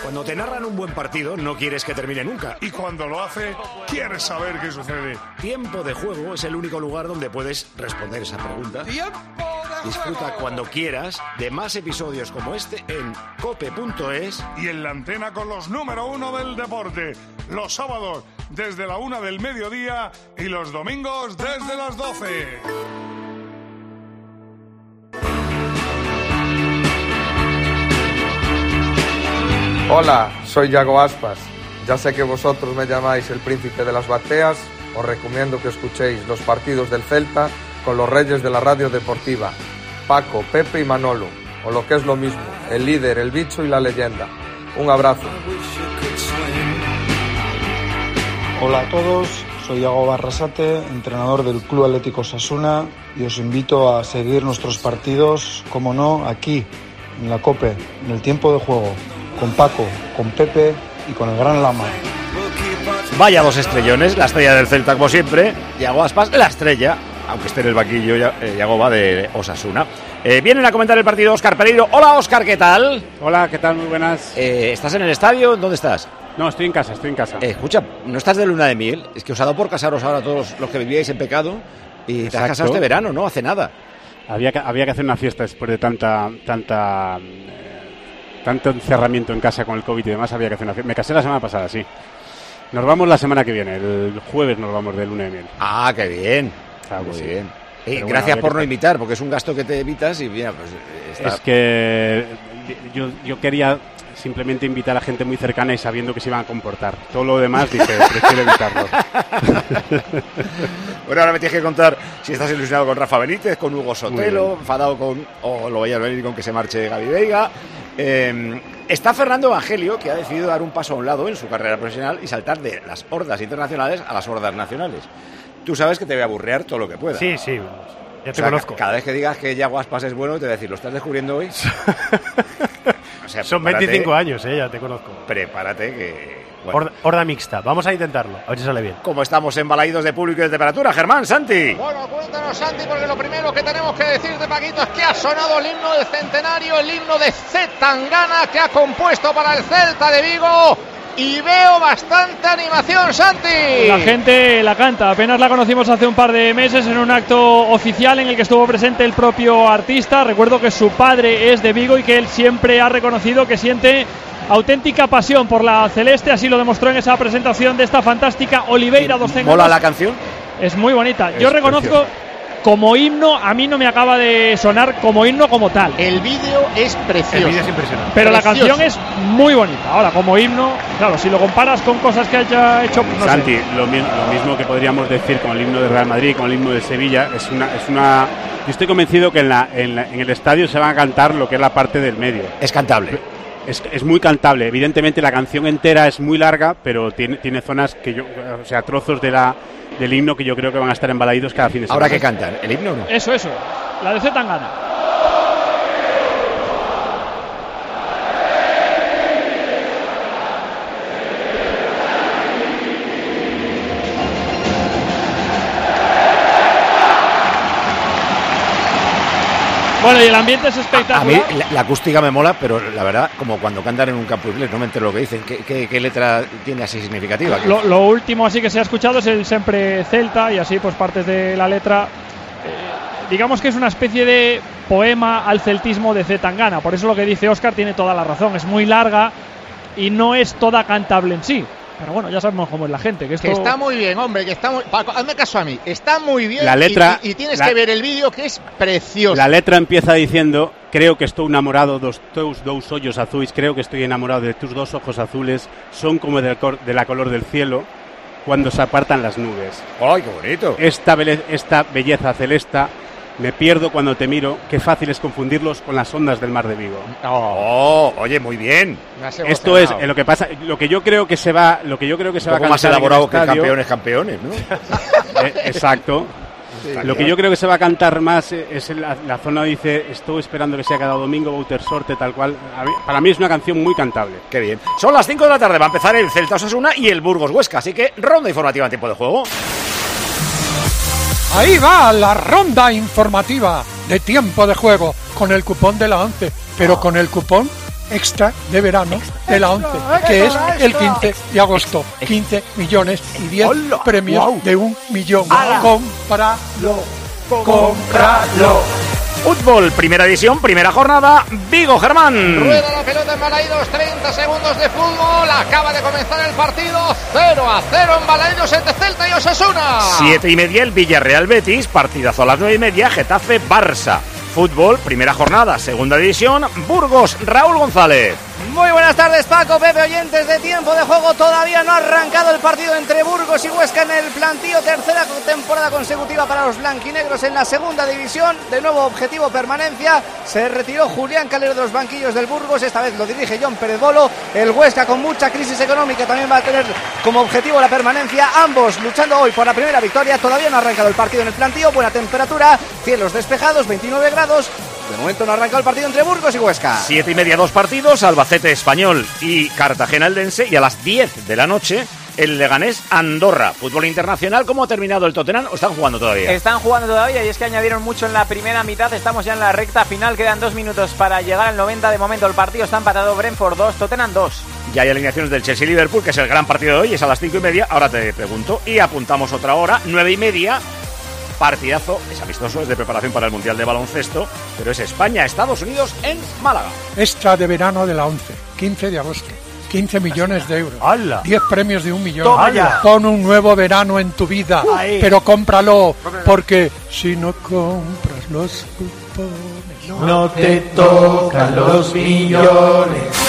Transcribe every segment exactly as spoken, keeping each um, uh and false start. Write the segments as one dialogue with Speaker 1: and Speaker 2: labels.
Speaker 1: Cuando te narran un buen partido, no quieres que termine nunca.
Speaker 2: Y cuando lo hace, quieres saber qué sucede.
Speaker 1: Tiempo de Juego es el único lugar donde puedes responder esa pregunta.
Speaker 3: ¡Tiempo de
Speaker 1: Disfruta
Speaker 3: juego!
Speaker 1: cuando quieras de más episodios como este en cope punto es.
Speaker 2: Y en la antena con los número uno del deporte. Los sábados desde la una del mediodía y los domingos desde las doce.
Speaker 4: Hola, soy Yago Aspas. Ya sé que vosotros me llamáis el príncipe de las bateas. Os recomiendo que escuchéis los partidos del Celta con los reyes de la radio deportiva, Paco, Pepe y Manolo, o lo que es lo mismo, el líder, el bicho y la leyenda. Un abrazo.
Speaker 5: Hola a todos, soy Iago Barrasate, entrenador del Club Atlético Osasuna, y os invito a seguir nuestros partidos, como no, aquí, en la COPE, en el tiempo de juego, con Paco, con Pepe y con el Gran Lama.
Speaker 1: Vaya dos estrellones, la estrella del Celta como siempre, Yago Aspas, la estrella, aunque esté en el banquillo, Yago va de Osasuna. Eh, vienen a comentar el partido Óscar Pereiro. Hola Óscar, ¿qué tal?
Speaker 6: Hola, ¿qué tal? Muy buenas.
Speaker 1: Eh, ¿Estás en el estadio? ¿Dónde estás?
Speaker 6: No, estoy en casa, estoy en casa.
Speaker 1: Eh, escucha, ¿no estás de luna de miel? Es que os ha dado por casaros ahora todos los que vivíais en pecado y te has casado este verano, ¿no? Hace nada.
Speaker 6: Había que, había que hacer una fiesta después de tanta tanta eh, tanto encerramiento en casa con el COVID y demás, había que hacer una fiesta. Me casé la semana pasada, sí. Nos vamos la semana que viene, el jueves nos vamos de luna de miel.
Speaker 1: Ah, qué bien.
Speaker 6: Claro que
Speaker 1: Muy
Speaker 6: sí.
Speaker 1: bien. Eh,
Speaker 6: Pero
Speaker 1: gracias
Speaker 6: bueno,
Speaker 1: por no
Speaker 6: que...
Speaker 1: invitar, porque es un gasto que te evitas y mira, pues está...
Speaker 6: Es que yo, yo quería simplemente invitar a gente muy cercana y sabiendo que se iban a comportar. Todo lo demás dije, prefiero evitarlo.
Speaker 1: Bueno, ahora me tienes que contar si estás ilusionado con Rafa Benítez, con Hugo Sotelo, enfadado con, o lo vayas a venir con que se marche Gaby Veiga. Eh, está Fernando Evangelio, que ha decidido dar un paso a un lado en su carrera profesional y saltar de las hordas internacionales a las hordas nacionales. Tú sabes que te voy a aburrear todo lo que pueda.
Speaker 7: Sí, sí, ya te
Speaker 1: o sea,
Speaker 7: conozco.
Speaker 1: Cada vez que digas que Yago Aspas es bueno, te voy a decir, ¿lo estás descubriendo hoy? O sea,
Speaker 7: son
Speaker 1: prepárate,
Speaker 7: veinticinco años, eh, ya te conozco.
Speaker 1: Prepárate que... Bueno.
Speaker 7: Horda, horda mixta, vamos a intentarlo, a ver si sale bien.
Speaker 1: Como estamos embalaídos de público y de temperatura, Germán, Santi.
Speaker 3: Bueno, cuéntanos, Santi, porque lo primero que tenemos que decirte, Paquito, es que ha sonado el himno del centenario, el himno de C. Tangana, que ha compuesto para el Celta de Vigo. Y veo bastante animación, Santi.
Speaker 8: La gente la canta, apenas la conocimos hace un par de meses en un acto oficial en el que estuvo presente el propio artista. Recuerdo que su padre es de Vigo y que él siempre ha reconocido que siente auténtica pasión por la celeste, así lo demostró en esa presentación de esta fantástica Oliveira dos Cénganos.
Speaker 1: ¿Mola la canción?
Speaker 8: Es muy bonita.
Speaker 1: Es
Speaker 8: Yo reconozco...
Speaker 1: preciosa.
Speaker 8: Como himno, a mí no me acaba de sonar como himno como tal.
Speaker 3: El vídeo es precioso.
Speaker 7: El vídeo es impresionante.
Speaker 8: Pero
Speaker 3: Precioso.
Speaker 8: la canción es muy bonita. Ahora, como himno, claro, si lo comparas con cosas que haya hecho, no
Speaker 6: Santi,
Speaker 8: sé.
Speaker 6: lo, mi- lo mismo que podríamos decir con el himno de Real Madrid, con el himno de Sevilla, es una, es una. Yo estoy convencido que en, la, en, la, en el estadio se va a cantar lo que es la parte del medio.
Speaker 1: Es cantable.
Speaker 6: Es, es muy cantable. Evidentemente la canción entera es muy larga, pero tiene, tiene zonas que yo, o sea, trozos de la del himno que yo creo que van a estar embalaídos cada fin de semana.
Speaker 1: ¿Ahora qué cantan? ¿El himno o no?
Speaker 8: Eso, eso. La de C. Tangana. Bueno, y el ambiente es espectacular.
Speaker 1: A mí la, la acústica me mola, pero la verdad, como cuando cantan en un campo inglés, no me entero lo que dicen. ¿Qué, qué, qué letra tiene así significativa?
Speaker 8: Lo, lo último así que se ha escuchado es el Sempre Celta y así pues partes de la letra. Eh, digamos que es una especie de poema al celtismo de C. Tangana. Por eso lo que dice Óscar tiene toda la razón. Es muy larga y no es toda cantable en sí. Pero bueno, ya sabemos cómo es la gente. Que, esto...
Speaker 3: que está muy bien, hombre, que está muy... Paco, hazme caso a mí. Está muy bien.
Speaker 6: La letra,
Speaker 3: y, y, y tienes
Speaker 6: la,
Speaker 3: que ver el vídeo, que es precioso.
Speaker 6: La letra empieza diciendo: creo que estoy enamorado de tus dos ojos azules, creo que estoy enamorado de tus dos ojos azules, son como del cor, de la color del cielo cuando se apartan las nubes.
Speaker 1: ¡Ay, qué bonito!
Speaker 6: Esta, be esta belleza celeste, me pierdo cuando te miro, qué fácil es confundirlos con las ondas del mar de Vigo.
Speaker 1: Oh, oye, muy bien.
Speaker 6: Esto es eh, lo que pasa, lo que yo creo que se va, lo que yo creo que se
Speaker 1: un
Speaker 6: va a cantar
Speaker 1: más elaborado
Speaker 6: en el estadio,
Speaker 1: que campeones, campeones, ¿no?
Speaker 6: eh, exacto. Sí, lo que yo creo que se va a cantar más es la, la zona dice: estoy esperando que sea cada domingo, Bouter Sorte, tal cual. Para mí es una canción muy cantable.
Speaker 1: Qué bien. Son las cinco de la tarde, va a empezar el Celta Osasuna y el Burgos Huesca, así que ronda informativa en tiempo de juego.
Speaker 9: Ahí va la ronda informativa de tiempo de juego con el cupón de la once, pero con el cupón extra de verano de la once, que es el quince de agosto. quince millones y diez premios de un millón. Cómpralo, cómpralo.
Speaker 1: Fútbol, primera edición, primera jornada, Vigo, Germán.
Speaker 3: Rueda la pelota en Balaidos, treinta segundos de fútbol, acaba de comenzar el partido, cero a cero en Balaidos entre Celta y Osasuna.
Speaker 1: Siete y media el Villarreal Betis, partidazo a las nueve y media, Getafe Barça. Fútbol, primera jornada, segunda división, Burgos, Raúl González.
Speaker 10: Muy buenas tardes, Paco, Pepe, oyentes de Tiempo de Juego. Todavía no ha arrancado el partido entre Burgos y Huesca en el plantío. Tercera temporada consecutiva para los blanquinegros en la segunda división. De nuevo objetivo permanencia. Se retiró Julián Calero de los banquillos del Burgos. Esta vez lo dirige John Pérez Bolo. El Huesca, con mucha crisis económica, también va a tener como objetivo la permanencia. Ambos luchando hoy por la primera victoria. Todavía no ha arrancado el partido en el plantío. Buena temperatura, cielos despejados, veintinueve grados. De momento no ha arrancado el partido entre Burgos y Huesca.
Speaker 1: Siete y media, dos partidos, Albacete Español y Cartagena Eldense. Y a las diez de la noche, el Leganés Andorra. Fútbol internacional, ¿cómo ha terminado el Tottenham? ¿O están jugando todavía?
Speaker 11: Están jugando todavía y es que añadieron mucho en la primera mitad. Estamos ya en la recta final, quedan dos minutos para llegar al noventa. De momento el partido está empatado, Brentford dos, Tottenham dos.
Speaker 1: Ya hay alineaciones del Chelsea-Liverpool, que es el gran partido de hoy, es a las cinco y media. Ahora te pregunto, y apuntamos otra hora, nueve y media. Partidazo, es amistoso, es de preparación para el Mundial de Baloncesto, pero es España-Estados Unidos en Málaga.
Speaker 9: Extra de verano de la once, quince de agosto. quince millones de euros.
Speaker 7: ¡Hala!
Speaker 9: diez premios de un millón.
Speaker 7: Toma ya.
Speaker 9: Con un nuevo verano en tu vida.
Speaker 7: Ahí.
Speaker 9: Pero cómpralo, porque si no compras los cupones,
Speaker 7: No te tocan los millones.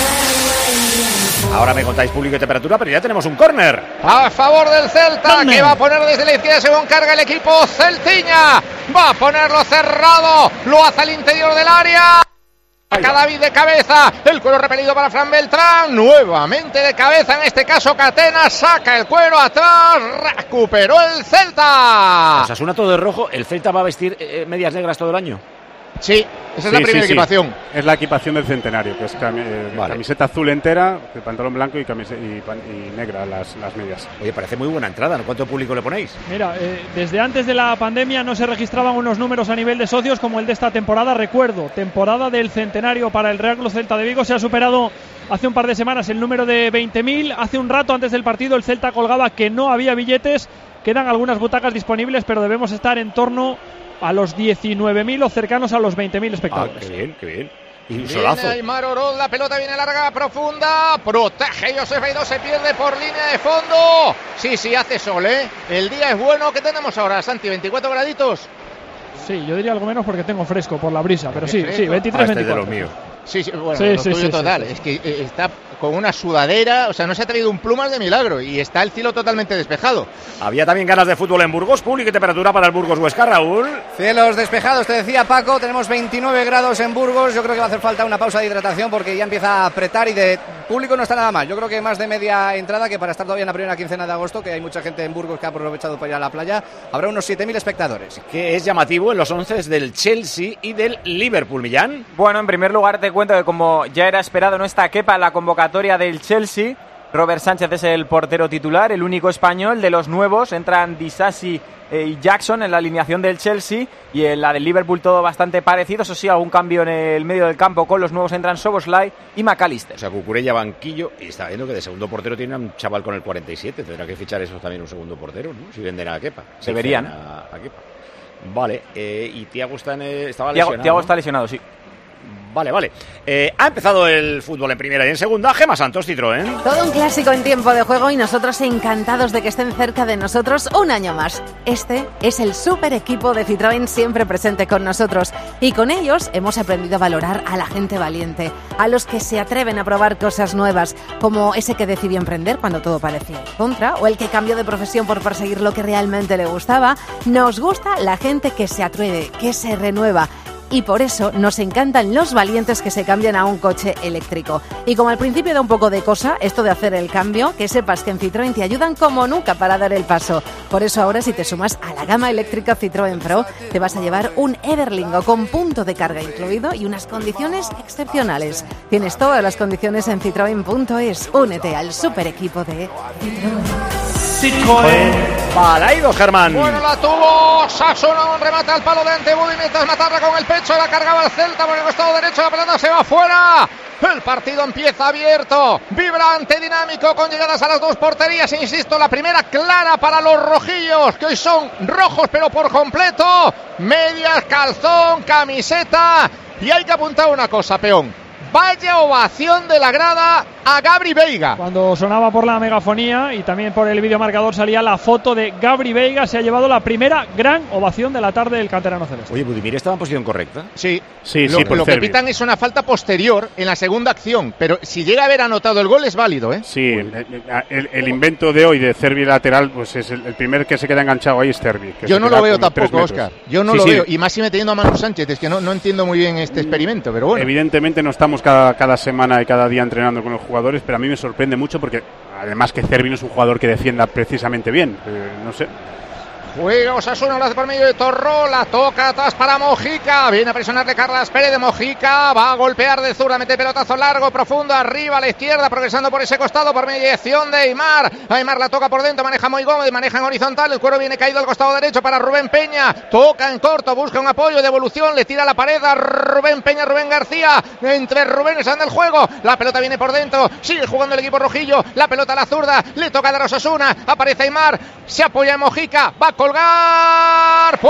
Speaker 1: Ahora me contáis público y temperatura, pero ya tenemos un córner.
Speaker 3: A favor del Celta, que va a poner desde la izquierda según carga el equipo Celtiña. Va a ponerlo cerrado, lo hace al interior del área. Saca David de cabeza, el cuero repelido para Fran Beltrán, nuevamente de cabeza, en este caso Catena, saca el cuero atrás, recuperó el Celta.
Speaker 1: Osasuna todo de rojo, ¿el Celta va a vestir eh, medias negras todo el año?
Speaker 3: Sí, esa es
Speaker 6: Sí,
Speaker 3: la primera
Speaker 6: sí, sí.
Speaker 3: equipación.
Speaker 6: Es la equipación del centenario, que es cami- eh,
Speaker 1: Vale.
Speaker 6: camiseta azul entera, el pantalón blanco y, camise- y, pan- y negra las, las medias.
Speaker 1: Oye, parece muy buena entrada, ¿no? ¿Cuánto público le ponéis?
Speaker 8: Mira, eh, desde antes de la pandemia no se registraban unos números a nivel de socios como el de esta temporada. Recuerdo, temporada del centenario para el Real Club Celta de Vigo. Se ha superado hace un par de semanas el número de veinte mil. Hace un rato antes del partido el Celta colgaba que no había billetes. Quedan algunas butacas disponibles, pero debemos estar en torno a los diecinueve mil o cercanos a los veinte mil
Speaker 1: Ah,
Speaker 8: espectadores.
Speaker 1: qué bien, qué bien. Y un
Speaker 3: Viene
Speaker 1: solazo.
Speaker 3: Aymar Oroz, la pelota viene larga, profunda, protege Josef Aidó, se pierde por línea de fondo. Sí, sí, hace sol, ¿eh? El día es bueno. ¿Qué tenemos ahora, Santi? ¿veinticuatro graditos?
Speaker 8: Sí, yo diría algo menos porque tengo fresco por la brisa, pero sí,
Speaker 3: fresco.
Speaker 8: sí, veintitrés,
Speaker 1: Ah, este es de
Speaker 8: veinticuatro.
Speaker 1: los míos.
Speaker 3: Sí, sí, bueno,
Speaker 8: Sí,
Speaker 3: lo
Speaker 8: sí,
Speaker 3: tuyo
Speaker 8: sí,
Speaker 3: total.
Speaker 8: sí, sí.
Speaker 3: Es que eh, está con una sudadera, o sea, no se ha traído un plumas de milagro y está el cielo totalmente despejado.
Speaker 1: Había también ganas de fútbol en Burgos, público y temperatura para el Burgos Huesca, Raúl.
Speaker 10: Cielos despejados, te decía Paco, tenemos veintinueve grados en Burgos. Yo creo que va a hacer falta una pausa de hidratación porque ya empieza a apretar y de público no está nada mal. Yo creo que más de media entrada, que para estar todavía en la primera quincena de agosto, que hay mucha gente en Burgos que ha aprovechado para ir a la playa, habrá unos siete mil espectadores.
Speaker 1: Que es llamativo en los once del Chelsea y del Liverpool, Millán.
Speaker 11: Bueno, en primer lugar te cuento que como ya era esperado no está Kepa en la convocatoria del Chelsea. Robert Sánchez es el portero titular, el único español. De los nuevos entran Disasi eh, y Jackson en la alineación del Chelsea, y en la del Liverpool todo bastante parecido. Eso sí, algún cambio en el medio del campo. Con los nuevos entran Szoboszlai y McAllister.
Speaker 1: O sea, Cucurella banquillo, y está viendo que de segundo portero tiene a un chaval con el cuarenta y siete. Tendrá que fichar eso también un segundo portero, ¿no? Si venden a Kepa. Si
Speaker 11: Deberían.
Speaker 1: venden A, a Kepa. Vale, eh, y Thiago está en el- estaba
Speaker 11: Thiago,
Speaker 1: lesionado.
Speaker 11: Thiago
Speaker 1: ¿no?
Speaker 11: está lesionado, sí.
Speaker 1: Vale, vale. Eh, ha empezado el fútbol en primera y en segunda. Gemma Santos, Citroën.
Speaker 12: Todo un clásico en tiempo de juego y nosotros encantados de que estén cerca de nosotros un año más. Este es el super equipo de Citroën siempre presente con nosotros, y con ellos hemos aprendido a valorar a la gente valiente, a los que se atreven a probar cosas nuevas, como ese que decidió emprender cuando todo parecía en contra, o el que cambió de profesión por perseguir lo que realmente le gustaba. Nos gusta la gente que se atreve, que se renueva. Y por eso nos encantan los valientes que se cambian a un coche eléctrico. Y como al principio da un poco de cosa esto de hacer el cambio, que sepas que en Citroën te ayudan como nunca para dar el paso. Por eso ahora, si te sumas a la gama eléctrica Citroën Pro, te vas a llevar un Everlingo con punto de carga incluido y unas condiciones excepcionales. Tienes todas las condiciones en citroen punto es. Únete al super equipo de Citroën.
Speaker 1: Citroën. Balaido, Germán.
Speaker 3: Bueno, la tuvo Sasuna, un remate al palo de Antebudi mientras Matarra con el pecho la cargaba el Celta por el costado derecho, la pelota se va fuera. El partido empieza abierto, vibrante, dinámico, con llegadas a las dos porterías. Insisto, la primera clara para los rojillos, que hoy son rojos pero por completo. Medias, calzón, camiseta. Y hay que apuntar una cosa, peón. Vaya ovación de la grada a Gabri Veiga.
Speaker 8: Cuando sonaba por la megafonía y también por el videomarcador salía la foto de Gabri Veiga, se ha llevado la primera gran ovación de la tarde del canterano celeste.
Speaker 1: Oye, Budimir estaba en posición correcta.
Speaker 3: Sí,
Speaker 6: sí,
Speaker 3: lo,
Speaker 6: sí
Speaker 3: lo que pitan es una falta posterior en la segunda acción, pero si llega a haber anotado el gol es válido, ¿eh?
Speaker 6: Sí, el, el, el invento de hoy de Cervi lateral, pues es el, el primer que se queda enganchado ahí es Cervi.
Speaker 3: Yo no lo veo tampoco, Óscar. Yo no
Speaker 6: sí,
Speaker 3: lo
Speaker 6: sí.
Speaker 3: veo, y más si me teniendo a Manu Sánchez, es que no, no entiendo muy bien este experimento, pero bueno.
Speaker 6: Evidentemente no estamos cada, cada semana y cada día entrenando con los jugadores, pero a mí me sorprende mucho porque además que Cervi no es un jugador que defienda precisamente bien, eh, no sé.
Speaker 3: Juega Osasuna, lo hace por medio de Torró, la toca atrás para Mojica, viene a presionarle Carlas Pérez de Mojica, va a golpear de zurda, mete pelotazo largo, profundo, arriba a la izquierda, progresando por ese costado, por mediación de Aimar, Aimar la toca por dentro, maneja Moy Gómez, maneja en horizontal, el cuero viene caído al costado derecho para Rubén Peña, toca en corto, busca un apoyo, devolución, le tira la pared a Rubén Peña, Rubén García, entre Rubén anda el juego, la pelota viene por dentro, sigue jugando el equipo rojillo, la pelota a la zurda, le toca dar a Osasuna, aparece Aimar, se apoya en Mojica, va a colgar,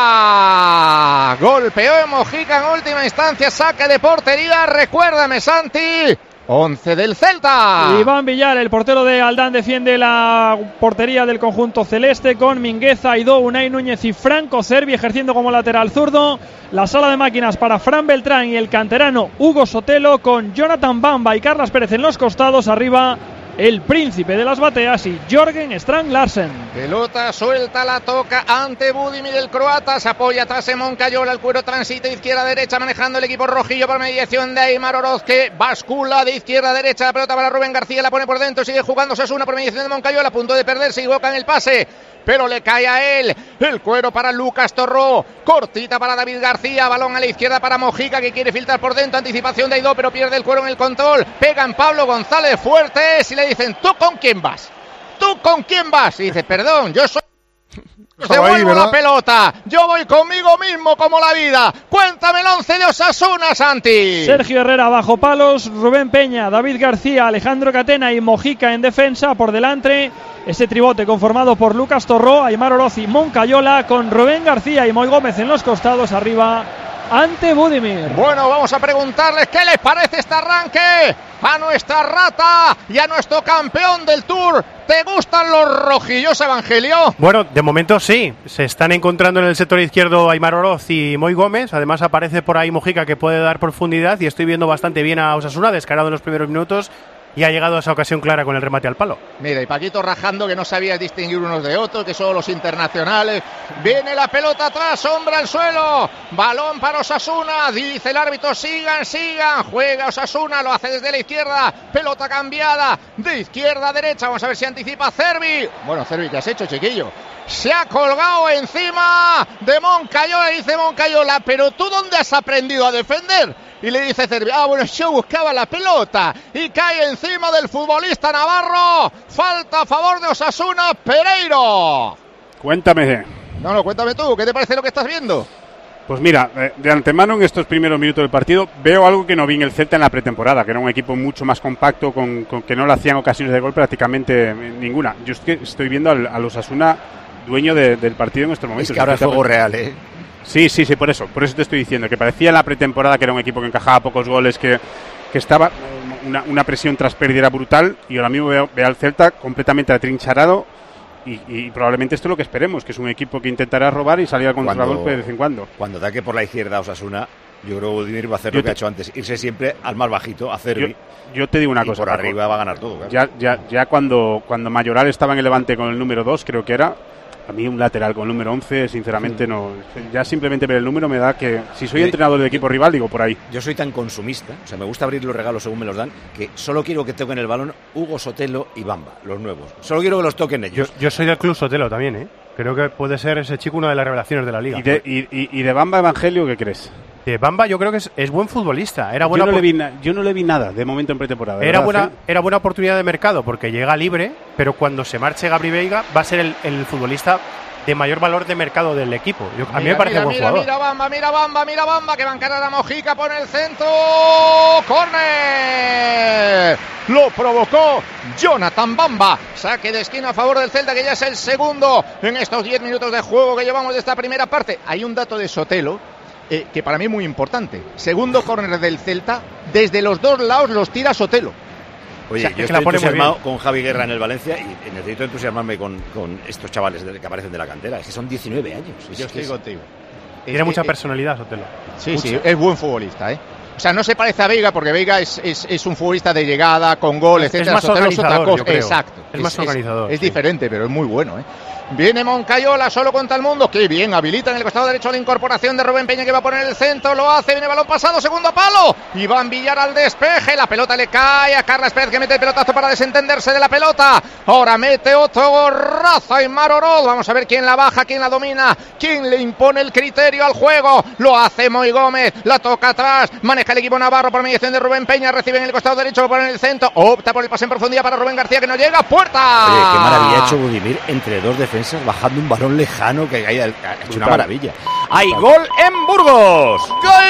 Speaker 3: puerta, golpeó en Mojica en última instancia, saque de portería, recuérdame Santi, once del Celta.
Speaker 8: Iván Villar, el portero de Aldán, defiende la portería del conjunto celeste con Mingueza, Aidó, Unai Núñez y Franco Cervi ejerciendo como lateral zurdo. La sala de máquinas para Fran Beltrán y el canterano Hugo Sotelo, con Jonathan Bamba y Carlas Pérez en los costados. Arriba el príncipe de las bateas y Jørgen Strand Larsen.
Speaker 3: Pelota suelta, la toca ante Budimir, el croata, se apoya atrás en Moncayola, el cuero transita izquierda-derecha manejando el equipo rojillo por mediación de Aimar Oroz, que bascula de izquierda-derecha, la pelota para Rubén García, la pone por dentro, sigue jugando Osasuna por mediación de Moncayola, a punto de perder, se equivoca en el pase, pero le cae a él, el cuero para Lucas Torró, cortita para David García, balón a la izquierda para Mojica, que quiere filtrar por dentro, anticipación de Aidó, pero pierde el cuero en el control, pega en Pablo González Fuertes y le dicen, ¿tú con quién vas? ¿Tú con quién vas? Y dice, perdón, yo soy... Os devuelvo la pelota, yo voy conmigo mismo como la vida. Cuéntame el once de Osasuna, Santi.
Speaker 8: Sergio Herrera bajo palos, Rubén Peña, David García, Alejandro Catena y Mojica en defensa. Por delante ese tribote conformado por Lucas Torró, Aimar Oroz y Moncayola, con Rubén García y Moy Gómez en los costados. Arriba ante Budimir.
Speaker 3: Bueno, vamos a preguntarles qué les parece este arranque a nuestra rata y a nuestro campeón del Tour. ¿Te gustan los rojillos, Evangelio?
Speaker 13: Bueno, de momento sí. Se están encontrando en el sector izquierdo Aimar Oroz y Moy Gómez. Además aparece por ahí Mojica, que puede dar profundidad, y estoy viendo bastante bien a Osasuna, descarado en los primeros minutos, y ha llegado a esa ocasión clara con el remate al palo.
Speaker 3: Mira, y Paquito rajando que no sabía distinguir unos de otros, que son los internacionales. Viene la pelota atrás, hombre al suelo, balón para Osasuna, dice el árbitro, sigan, sigan, juega Osasuna, lo hace desde la izquierda, pelota cambiada, de izquierda a derecha, vamos a ver si anticipa Cervi. Bueno, Cervi, ¿qué has hecho, chiquillo? Se ha colgado encima de Moncayola, dice Moncayola, pero ¿tú dónde has aprendido a defender? Y le dice Cervi, ah, bueno, yo buscaba la pelota, y cae encima del futbolista navarro. Falta a favor de Osasuna, Pereiro.
Speaker 6: Cuéntame.
Speaker 3: No, no, cuéntame tú, ¿qué te parece lo que estás viendo?
Speaker 6: Pues mira, de antemano en estos primeros minutos del partido veo algo que no vi en el Celta en la pretemporada, que era un equipo mucho más compacto, con, con que no le hacían ocasiones de gol prácticamente ninguna. Yo es que estoy viendo al, al Osasuna dueño de, del partido en estos momentos.
Speaker 1: Es que ahora es juego real, ¿eh?
Speaker 6: Sí, sí, sí, por eso, por eso te estoy diciendo, que parecía en la pretemporada que era un equipo que encajaba pocos goles, que, que estaba una, una presión tras pérdida brutal, y ahora mismo veo, veo al Celta completamente atrincherado, y, y probablemente esto es lo que esperemos, que es un equipo que intentará robar y salir a contragolpe de vez en cuando.
Speaker 1: Cuando ataque por la izquierda a Osasuna, yo creo que Budimir va a hacer
Speaker 6: yo
Speaker 1: lo que
Speaker 6: te,
Speaker 1: ha hecho antes, irse siempre al más bajito, a Cervi.
Speaker 6: Yo, yo te digo una
Speaker 1: y
Speaker 6: cosa,
Speaker 1: por
Speaker 6: Paco,
Speaker 1: arriba va a ganar todo. Claro.
Speaker 6: Ya, ya, ya cuando, cuando Mayoral estaba en el Levante con el número dos, creo que era, a mí un lateral con el número once, sinceramente, sí. no. Ya simplemente ver el número me da que, si soy entrenador del equipo rival, digo por ahí.
Speaker 1: Yo soy tan consumista, o sea, me gusta abrir los regalos según me los dan, que solo quiero que toquen el balón Hugo Sotelo y Bamba, los nuevos. Solo quiero que los toquen ellos.
Speaker 13: Yo, yo soy del Club Sotelo también, ¿eh? Creo que puede ser ese chico una de las revelaciones de la liga.
Speaker 6: ¿Y de, y, y, y de Bamba, Evangelio, qué crees?
Speaker 13: De Bamba yo creo que es, es buen futbolista. Era buena
Speaker 6: yo, no le vi na, yo no le vi nada de momento en pretemporada.
Speaker 13: Era
Speaker 6: verdad,
Speaker 13: buena,
Speaker 6: ¿eh?
Speaker 13: era buena oportunidad de mercado porque llega libre, pero cuando se marche Gabri Veiga va a ser el, el futbolista de mayor valor de mercado del equipo. Yo, a mí
Speaker 3: Mira,
Speaker 13: me parece
Speaker 3: mira,
Speaker 13: buen
Speaker 3: mira,
Speaker 13: jugador.
Speaker 3: Mira Bamba, mira Bamba, mira Bamba, que va a encarar a Mojica, pone el centro. ¡Córner! Lo provocó Jonathan Bamba. Saque de esquina a favor del Celta, que ya es el segundo en estos diez minutos de juego que llevamos de esta primera parte. Hay un dato de Sotelo eh, que para mí es muy importante. Segundo córner del Celta, desde los dos lados los tira Sotelo.
Speaker 1: Oye,
Speaker 3: O sea,
Speaker 1: yo
Speaker 3: que
Speaker 1: estoy
Speaker 3: la pone muy
Speaker 1: entusiasmado
Speaker 3: bien.
Speaker 1: con Javi Guerra en el Valencia y necesito entusiasmarme con, con estos chavales de- que aparecen de la cantera. Es que son diecinueve años. Es
Speaker 3: Yo
Speaker 1: que
Speaker 3: estoy
Speaker 1: es-
Speaker 3: contigo.
Speaker 13: Tiene
Speaker 3: Es-
Speaker 13: mucha
Speaker 3: es-
Speaker 13: personalidad, Sotelo.
Speaker 3: Sí,
Speaker 13: Mucha.
Speaker 3: sí, es buen futbolista, ¿eh? O sea, no se parece a Veiga, porque Veiga es, es, es un futbolista de llegada, con gol,
Speaker 13: Es-
Speaker 3: etcétera.
Speaker 13: es más
Speaker 3: Sotelo es otra
Speaker 13: organizador,
Speaker 3: cosa.
Speaker 13: yo creo.
Speaker 3: Exacto.
Speaker 13: Es más organizador,
Speaker 3: Es,
Speaker 13: sí.
Speaker 3: diferente, pero es muy bueno, ¿eh? Viene Moncayola solo contra el mundo. Qué bien, habilita en el costado derecho la incorporación de Rubén Peña, que va a poner el centro. Lo hace, viene balón pasado, segundo palo. Iván Villar al despeje. La pelota le cae a Carles Pérez, que mete el pelotazo para desentenderse de la pelota. Ahora mete otro gorrazo a Aimar Oroz. Vamos a ver quién la baja, quién la domina, quién le impone el criterio al juego. Lo hace Moy Gómez, la toca atrás. Maneja el equipo navarro por mediación de Rubén Peña. Recibe en el costado derecho, lo pone en el centro. Opta por el pase en profundidad para Rubén García, que no llega. ¡Puerta!
Speaker 1: Oye, qué maravilla ha hecho Budimir entre dos defensas, bajando un balón lejano que ha hecho una
Speaker 3: Brutal.
Speaker 1: maravilla. ¡Hay gol en Burgos!
Speaker 10: ¡Gol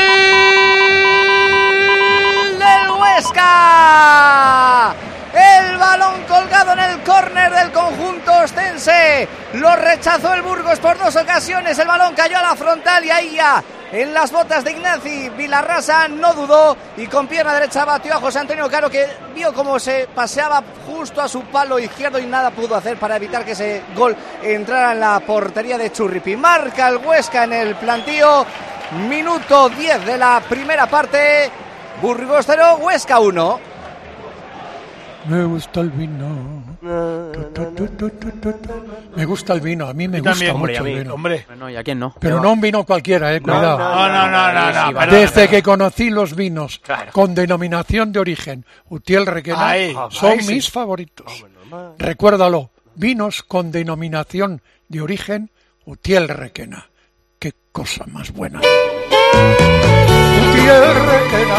Speaker 10: del Huesca! El balón colgado en el córner del conjunto ostense. Lo rechazó el Burgos por dos ocasiones. El balón cayó a la frontal y ahí ya, en las botas de Ignacy Vilarrasa, no dudó y con pierna derecha batió a José Antonio Caro, que vio cómo se paseaba justo a su palo izquierdo y nada pudo hacer para evitar que ese gol entrara en la portería de Churripi. Marca el Huesca en el plantío. Minuto diez de la primera parte. Burgos cero, Huesca uno.
Speaker 9: Me gusta el vino. Tu, tu, tu, tu, tu, tu. Me gusta el vino, a mí me
Speaker 14: Y
Speaker 9: gusta
Speaker 14: también, hombre,
Speaker 9: mucho
Speaker 14: a mí,
Speaker 9: el vino.
Speaker 14: hombre.
Speaker 11: No, ¿y a quién no?
Speaker 9: Pero no un vino cualquiera, eh, cuidado.
Speaker 14: No, no, no, no, no, perdona,
Speaker 9: Desde
Speaker 14: perdona.
Speaker 9: que conocí los vinos
Speaker 14: Claro.
Speaker 9: con denominación de origen Utiel Requena,
Speaker 14: Ahí,
Speaker 9: son
Speaker 14: ahí sí.
Speaker 9: mis favoritos. Recuérdalo, vinos con denominación de origen Utiel Requena. Qué cosa más buena. Utiel Requena.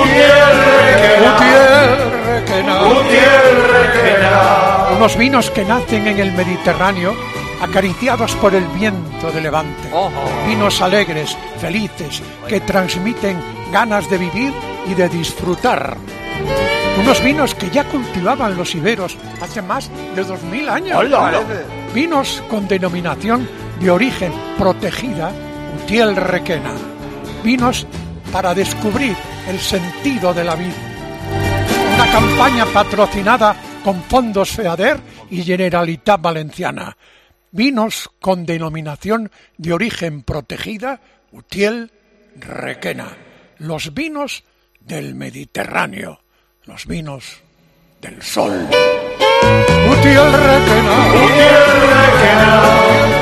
Speaker 9: Utiel Requena. Utiel Requena. Unos vinos que nacen en el Mediterráneo, acariciados por el viento de levante. Vinos alegres, felices, que transmiten ganas de vivir y de disfrutar. Unos vinos que ya cultivaban los iberos hace más de dos mil años.
Speaker 14: Hola, hola.
Speaker 9: Vinos con denominación de origen protegida, Utiel Requena. Vinos para descubrir el sentido de la vida. Una campaña patrocinada con fondos FEADER y Generalitat Valenciana. Vinos con denominación de origen protegida, Utiel Requena. Los vinos del Mediterráneo. Los vinos del sol. Utiel Requena. Utiel Requena.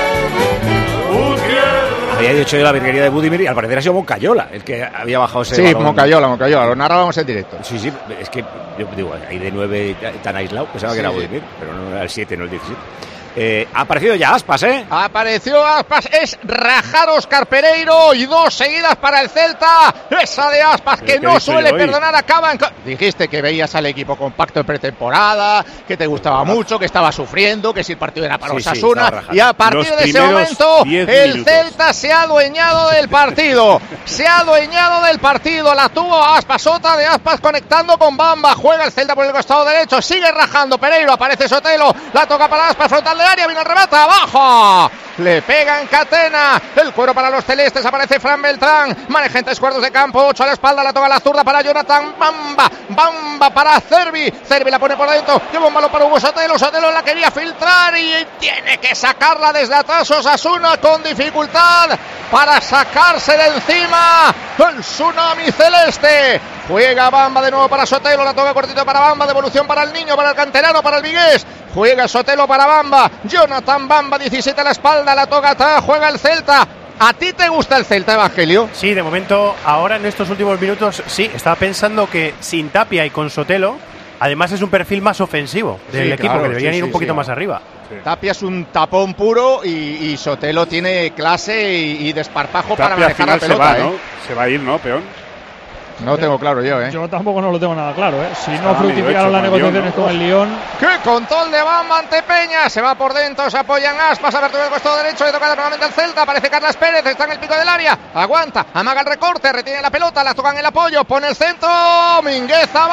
Speaker 1: Había dicho yo la virguería de Budimir y al parecer ha sido Moncayola el que había bajado ese
Speaker 3: Sí,
Speaker 1: balón.
Speaker 3: Moncayola, Moncayola. Lo narrábamos en directo.
Speaker 1: Sí, sí, es que yo digo, ahí de nueve tan aislado, pensaba
Speaker 3: Sí,
Speaker 1: que era
Speaker 3: sí.
Speaker 1: Budimir, pero no era el siete, no el diecisiete. Eh, ha aparecido ya Aspas, ¿eh?
Speaker 3: Apareció Aspas, es rajar Óscar Pereiro y dos seguidas para el Celta. Esa de Aspas,
Speaker 1: ¿Pero
Speaker 3: que
Speaker 1: qué he
Speaker 3: no
Speaker 1: dicho
Speaker 3: suele
Speaker 1: yo hoy?
Speaker 3: perdonar, acaba en... co- Dijiste que veías al equipo compacto en pretemporada, que te gustaba mucho, que estaba sufriendo, que si el partido era para
Speaker 1: Sí, sí,
Speaker 3: Osasuna.
Speaker 1: estaba rajando.
Speaker 3: Y a partir
Speaker 1: Los
Speaker 3: de ese
Speaker 1: primeros
Speaker 3: momento,
Speaker 1: diez
Speaker 3: el
Speaker 1: minutos.
Speaker 3: Celta se ha adueñado del partido. Se ha adueñado del partido. La tuvo Aspas, otra de Aspas conectando con Bamba. Juega el Celta por el costado derecho, sigue rajando Pereiro, aparece Sotelo, la toca para Aspas, frontal del área, viene el remate, abajo, le pega en cadena, el cuero para los celestes, aparece Fran Beltrán, maneja en tres cuartos de campo, ocho a la espalda, la toca a la zurda para Jonathan Bamba, Bamba para Cervi, Cervi la pone por dentro, lleva un balón para Hugo Sotelo, Sotelo la quería filtrar y tiene que sacarla desde atrás Osasuna con dificultad para sacarse de encima el tsunami celeste. Juega Bamba de nuevo para Sotelo, la toca cortito para Bamba, devolución para el niño, para el canterano, para el vigués. Juega Sotelo para Bamba, Jonathan Bamba, diecisiete a la espalda, la toca atrás, juega el Celta. ¿A ti te gusta el Celta, Evangelio?
Speaker 13: Sí, de momento, ahora en estos últimos minutos, sí, estaba pensando que sin Tapia y con Sotelo, además es un perfil más ofensivo del
Speaker 3: Sí,
Speaker 13: equipo,
Speaker 3: claro,
Speaker 13: que deberían
Speaker 3: sí,
Speaker 13: ir
Speaker 3: sí,
Speaker 13: un poquito
Speaker 3: sí.
Speaker 13: más arriba.
Speaker 3: Tapia es un tapón puro y, y Sotelo tiene clase y, y desparpajo para
Speaker 6: Tapia al
Speaker 3: manejar la
Speaker 6: final se
Speaker 3: pelota.
Speaker 6: va,
Speaker 3: ¿eh?
Speaker 6: ¿no? Se va a ir, ¿no, Peón?
Speaker 3: No tengo claro yo, ¿eh?
Speaker 8: Yo tampoco no lo tengo nada claro, ¿eh? Si
Speaker 3: Estaba
Speaker 8: no fructificaron las negociaciones
Speaker 3: Lyon, ¿no?
Speaker 8: con el Lyon.
Speaker 3: ¡Qué control de Bamba ante Peña! Se va por dentro, se apoya en Aspas, abertura del costado derecho, le toca nuevamente al Celta, aparece Carlas Pérez, está en el pico del área, aguanta, amaga el recorte, retiene la pelota, la toca en el apoyo, pone el centro, Mingueza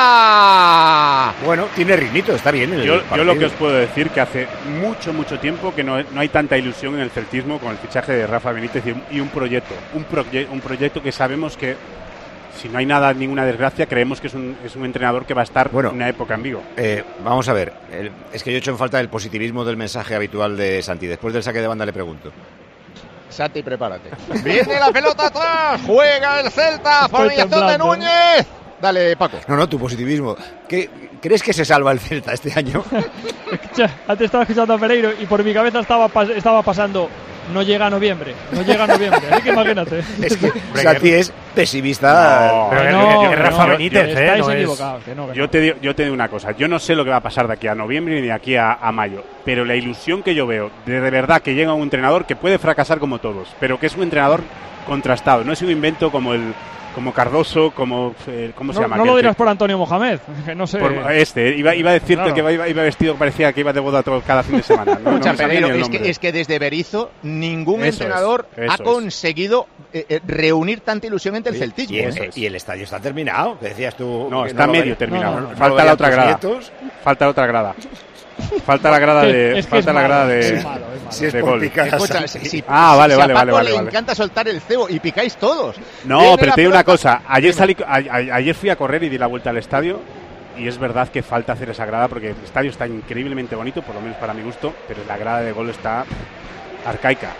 Speaker 3: Banda.
Speaker 1: Bueno, tiene ritmito, está bien el
Speaker 6: Yo, yo
Speaker 1: partido.
Speaker 6: lo que os puedo decir que hace mucho, mucho tiempo que no, no hay tanta ilusión en el celtismo con el fichaje de Rafa Benítez y un, y un proyecto, un, proye, un proyecto que sabemos que si no hay nada, ninguna desgracia, creemos que es un, es un entrenador que va a estar bueno, una época en Vigo.
Speaker 1: Eh, vamos a ver, el, es que yo he hecho en falta el positivismo del mensaje habitual de Santi. Después del saque de banda le pregunto.
Speaker 3: Santi, prepárate. Viene la pelota atrás, juega el Celta, formación de Núñez. Dale, Paco.
Speaker 1: No, no, tu positivismo. ¿Qué, ¿Crees que se salva el Celta este año?
Speaker 8: Antes estaba escuchando a Pereiro y por mi cabeza estaba, estaba pasando... No llega a noviembre, no llega a noviembre, así que imagínate.
Speaker 1: Es que Santi es pesimista.
Speaker 6: No,
Speaker 8: pero
Speaker 6: no,
Speaker 8: no,
Speaker 6: Rafa
Speaker 8: no,
Speaker 6: Benítez,
Speaker 8: que
Speaker 6: eh,
Speaker 8: estáis
Speaker 6: no
Speaker 8: equivocados,
Speaker 6: es...
Speaker 8: que no, que
Speaker 6: yo,
Speaker 8: no.
Speaker 6: te digo, yo te digo una cosa, yo no sé lo que va a pasar de aquí a noviembre ni de aquí a, a mayo, pero la ilusión que yo veo de, de verdad que llega un entrenador que puede fracasar como todos, pero que es un entrenador contrastado, no es un invento como el como Cardoso, como eh, ¿cómo se
Speaker 8: no,
Speaker 6: llama?
Speaker 8: No lo dirás por Antonio Mohamed, que no sé.
Speaker 6: Por este, iba, iba a decirte
Speaker 8: Claro.
Speaker 6: que iba, iba vestido, parecía que iba de boda todo, cada fin de semana. No,
Speaker 3: Escucha,
Speaker 6: no me sabía
Speaker 3: Pereiro,
Speaker 6: ni el
Speaker 3: es, que,
Speaker 6: nombre.
Speaker 3: es que desde Berizzo ningún
Speaker 6: Eso
Speaker 3: entrenador
Speaker 6: es, eso
Speaker 3: ha
Speaker 6: es.
Speaker 3: conseguido eh, eh, reunir tanta ilusión entre el celtismo.
Speaker 1: Y el,
Speaker 3: ¿eh?
Speaker 1: y el estadio está terminado, que decías tú.
Speaker 6: No,
Speaker 1: que
Speaker 6: está
Speaker 1: lo
Speaker 6: medio
Speaker 1: ve-
Speaker 6: terminado.
Speaker 1: no, no, no
Speaker 6: Falta
Speaker 1: lo
Speaker 6: la
Speaker 1: veían
Speaker 6: otra
Speaker 1: tus
Speaker 6: grada.
Speaker 1: nietos.
Speaker 6: Falta la otra grada. Falta la grada de.
Speaker 3: Es que
Speaker 6: falta
Speaker 3: es
Speaker 6: la grada
Speaker 3: malo,
Speaker 6: de.
Speaker 3: es malo, es malo.
Speaker 1: Si es
Speaker 6: de
Speaker 1: por
Speaker 6: gol.
Speaker 1: picar a
Speaker 3: Escucha,
Speaker 1: Santi.
Speaker 3: si, si-
Speaker 6: Ah, vale,
Speaker 3: si
Speaker 6: vale,
Speaker 3: a Paco
Speaker 6: vale, vale,
Speaker 3: le
Speaker 6: vale.
Speaker 3: encanta soltar el cebo y picáis todos.
Speaker 6: No,
Speaker 3: Viene
Speaker 6: pero
Speaker 3: la
Speaker 6: te digo
Speaker 3: pelota.
Speaker 6: una cosa. Ayer salí, a- a- ayer fui a correr y di la vuelta al estadio. Y es verdad que falta hacer esa grada porque el estadio está increíblemente bonito, por lo menos para mi gusto, pero la grada de gol está arcaica.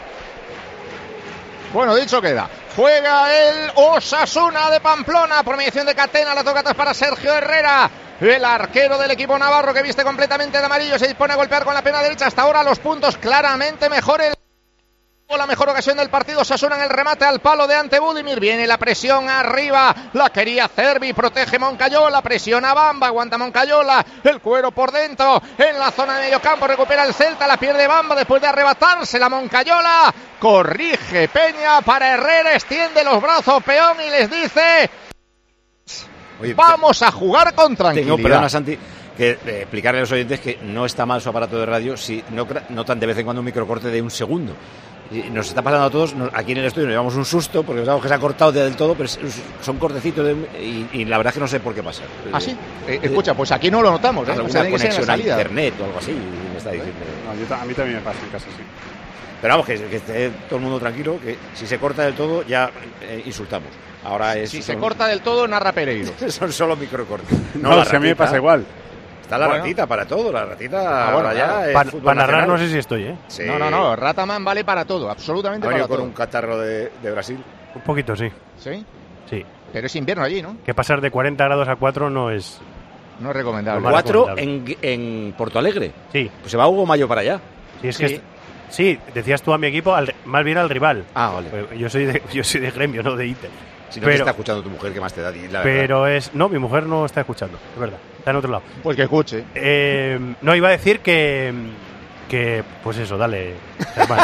Speaker 3: Bueno, dicho queda. Juega el Osasuna de Pamplona por mediación de Catena. La toca atrás para Sergio Herrera. El arquero del equipo navarro que viste completamente de amarillo se dispone a golpear con la pierna derecha. Hasta ahora los puntos claramente mejor. El... La mejor ocasión del partido, Osasuna en el remate al palo de ante Budimir. Viene la presión arriba, la quería Cervi, protege Moncayola, presiona Bamba, aguanta Moncayola, el cuero por dentro, en la zona de medio campo, recupera el Celta, la pierde Bamba después de arrebatarse la Moncayola, corrige Peña para Herrera, extiende los brazos Peón y les dice:
Speaker 1: Oye,
Speaker 3: vamos a jugar con tranquilidad.
Speaker 1: Tengo, perdona, Santi, que eh, explicarle a los oyentes que no está mal su aparato de radio si no cra- notan de vez en cuando un microcorte de un segundo. Y nos está pasando a todos, nos- aquí en el estudio nos llevamos un susto porque pensamos que se ha cortado del todo, pero es- son cortecitos de un- y, y la verdad es que no sé por qué pasa.
Speaker 3: ¿Ah, sí? Eh, escucha, pues aquí no lo notamos, ¿eh?
Speaker 1: Alguna
Speaker 3: O sea, tiene que ser en la
Speaker 1: conexión a
Speaker 3: salida.
Speaker 1: internet o algo así, me está diciendo.
Speaker 6: No, yo ta- a mí también me pasa en casa, sí.
Speaker 1: Pero vamos, que, que esté todo el mundo tranquilo, que si se corta del todo ya eh, insultamos. Ahora es,
Speaker 3: Si se
Speaker 1: son-
Speaker 3: corta del todo, narra Pereiro.
Speaker 1: son solo microcortes.
Speaker 6: No,
Speaker 1: la
Speaker 6: si a mí me
Speaker 1: ratita-
Speaker 6: pasa igual.
Speaker 1: Está la
Speaker 3: Bueno.
Speaker 1: ratita para todo, la ratita
Speaker 3: Ah, bueno,
Speaker 1: ahora ya
Speaker 3: claro.
Speaker 1: es
Speaker 13: Para
Speaker 1: fútbol
Speaker 13: narrar
Speaker 1: nacional.
Speaker 13: no sé si estoy, ¿eh?
Speaker 1: Sí.
Speaker 3: No, no, no, Rataman vale para todo, absolutamente
Speaker 1: Ha
Speaker 3: para
Speaker 1: venido con
Speaker 3: todo.
Speaker 1: un catarro de, de Brasil.
Speaker 13: Un poquito, sí.
Speaker 3: ¿Sí?
Speaker 13: Sí.
Speaker 3: Pero es invierno allí, ¿no?
Speaker 13: Que pasar de cuarenta grados a cuatro no es...
Speaker 3: No es recomendable.
Speaker 13: Lo más
Speaker 1: Cuatro
Speaker 13: recomendable.
Speaker 1: en, en Porto Alegre.
Speaker 13: Sí.
Speaker 1: Pues se va Hugo Mayo para allá.
Speaker 13: Sí, es
Speaker 3: Sí.
Speaker 13: que... es- Sí, decías tú a mi equipo, al- más bien al rival.
Speaker 1: Ah, vale.
Speaker 13: Pues yo soy de, yo soy de Gremio, no de Inter.
Speaker 1: Si no te
Speaker 13: Pero-
Speaker 1: está escuchando tu mujer, que más te da? Di la verdad.
Speaker 13: Pero es... No, mi mujer no está escuchando, es verdad. Está en otro lado.
Speaker 3: Pues que escuche.
Speaker 13: Eh, no, iba a decir que... Que, pues eso, dale. hermano.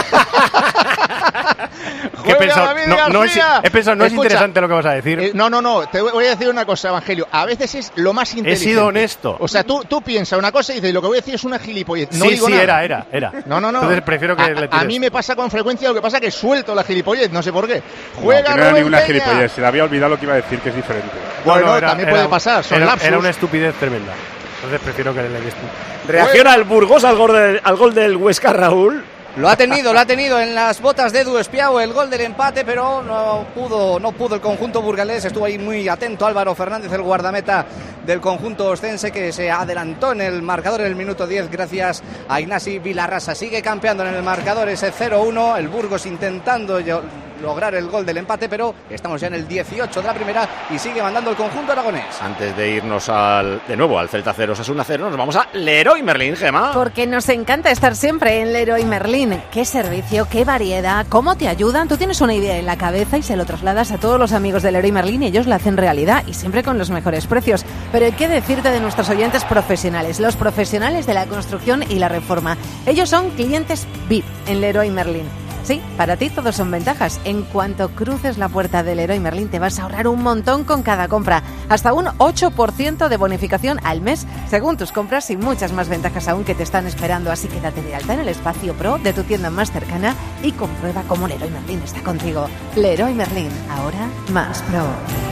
Speaker 13: Que he
Speaker 3: Juega
Speaker 13: pensado,
Speaker 3: David
Speaker 13: no, no es,
Speaker 3: García.
Speaker 13: he pensado, no es
Speaker 3: Escucha,
Speaker 13: interesante lo que vas a decir.
Speaker 3: Eh, no, no, no, te voy a decir una cosa, Evangelio. A veces es lo más
Speaker 13: He
Speaker 3: inteligente.
Speaker 13: sido honesto.
Speaker 3: O sea, tú, tú piensas una cosa y dices, lo que voy a decir es una gilipollez. No
Speaker 13: sí,
Speaker 3: digo
Speaker 13: sí,
Speaker 3: nada.
Speaker 13: era, era, era.
Speaker 3: No, no, no.
Speaker 13: Entonces prefiero que
Speaker 3: a,
Speaker 13: le
Speaker 3: a
Speaker 13: tires.
Speaker 3: mí me pasa con frecuencia, lo que pasa es que suelto la gilipollez, no sé por qué.
Speaker 6: No,
Speaker 3: Juega
Speaker 6: que no era
Speaker 3: Rubén
Speaker 6: ninguna
Speaker 3: Peña.
Speaker 6: gilipollez, se le había olvidado lo que iba a decir, que es diferente.
Speaker 3: Bueno,
Speaker 13: No, no, era-
Speaker 3: también
Speaker 13: era-
Speaker 3: puede pasar, son
Speaker 13: era,
Speaker 3: lapsus.
Speaker 13: era una estupidez tremenda. Entonces prefiero que le des tú.
Speaker 1: Reacciona el Burgos al gol, del, al gol del Huesca, Raúl.
Speaker 10: Lo ha tenido, lo ha tenido en las botas de Edu Espiao, el gol del empate, pero no pudo, no pudo el conjunto burgalés. Estuvo ahí muy atento Álvaro Fernández, el guardameta del conjunto ostense, que se adelantó en el marcador en el minuto diez gracias a Ignasi Vilarrasa. Sigue campeando en el marcador ese cero uno, el Burgos intentando yo- lograr el gol del empate, pero estamos ya en el dieciocho de la primera y sigue mandando el conjunto aragonés.
Speaker 1: Antes de irnos al, de nuevo al Celta cero, Osasuna cero, nos vamos a Leroy Merlin, Gemma.
Speaker 12: Porque nos encanta estar siempre en Leroy Merlin. Qué servicio, qué variedad, cómo te ayudan. Tú tienes una idea en la cabeza y se lo trasladas a todos los amigos de Leroy Merlin y ellos la hacen realidad y siempre con los mejores precios. Pero hay que decirte de nuestros oyentes profesionales, los profesionales de la construcción y la reforma. Ellos son clientes V I P en Leroy Merlin. Sí, para ti todos son ventajas. En cuanto cruces la puerta del Leroy Merlin te vas a ahorrar un montón con cada compra. Hasta un ocho por ciento de bonificación al mes según tus compras y muchas más ventajas aún que te están esperando. Así que date de alta en el espacio Pro de tu tienda más cercana y comprueba cómo Leroy Merlin está contigo. Leroy Merlin, ahora más Pro.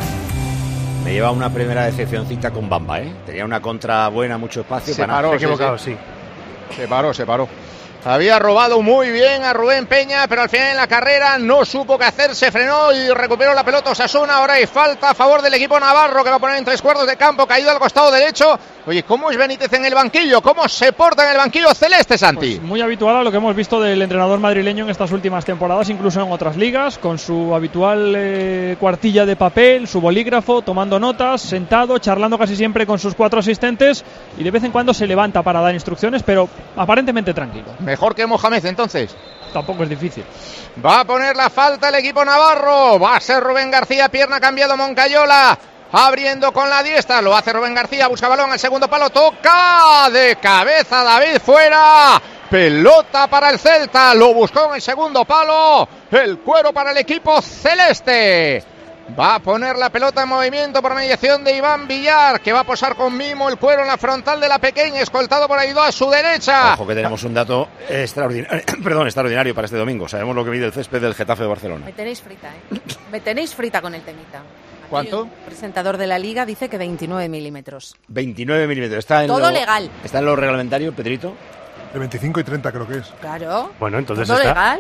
Speaker 1: Me lleva una primera decepcioncita con Bamba, ¿eh? Tenía una contra buena, mucho espacio.
Speaker 3: Se
Speaker 1: para
Speaker 3: paró,
Speaker 1: nada.
Speaker 3: se equivocado, sí. Se paró, se paró. Había robado muy bien a Rubén Peña, pero al final en la carrera no supo qué hacer, se frenó y recuperó la pelota Osasuna. Ahora hay falta a favor del equipo navarro, que va a poner en tres cuartos de campo, caído al costado derecho. Oye, ¿cómo es Benítez en el banquillo? ¿Cómo se porta en el banquillo celeste, Santi?
Speaker 8: Pues muy habitual a lo que hemos visto del entrenador madrileño en estas últimas temporadas, incluso en otras ligas, con su habitual eh, cuartilla de papel, su bolígrafo, tomando notas, sentado, charlando casi siempre con sus cuatro asistentes y de vez en cuando se levanta para dar instrucciones, pero aparentemente tranquilo.
Speaker 3: Mejor que Mohamed, entonces.
Speaker 8: Tampoco es difícil.
Speaker 3: Va a poner la falta el equipo navarro. Va a ser Rubén García, pierna cambiado Moncayola. Abriendo con la diestra, lo hace Rubén García, busca balón al segundo palo, toca de cabeza David fuera. Pelota para el Celta, lo buscó en el segundo palo. El cuero para el equipo celeste. Va a poner la pelota en movimiento por mediación de Iván Villar, que va a posar con mimo el cuero en la frontal de la pequeña, escoltado por Aidó a su derecha.
Speaker 1: Ojo que tenemos un dato extraordinario, perdón, extraordinario para este domingo. Sabemos lo que mide el césped del Getafe de Barcelona.
Speaker 12: Me tenéis frita, ¿eh? Me tenéis frita con el temita.
Speaker 3: ¿Cuánto?
Speaker 12: El presentador de la Liga dice que veintinueve milímetros.
Speaker 1: veintinueve milímetros. Está en
Speaker 12: todo
Speaker 1: lo,
Speaker 12: legal.
Speaker 1: ¿Está en lo reglamentario, Pedrito?
Speaker 14: De veinticinco y treinta creo que es.
Speaker 12: Claro.
Speaker 6: Bueno, entonces
Speaker 12: todo
Speaker 6: está.
Speaker 12: legal.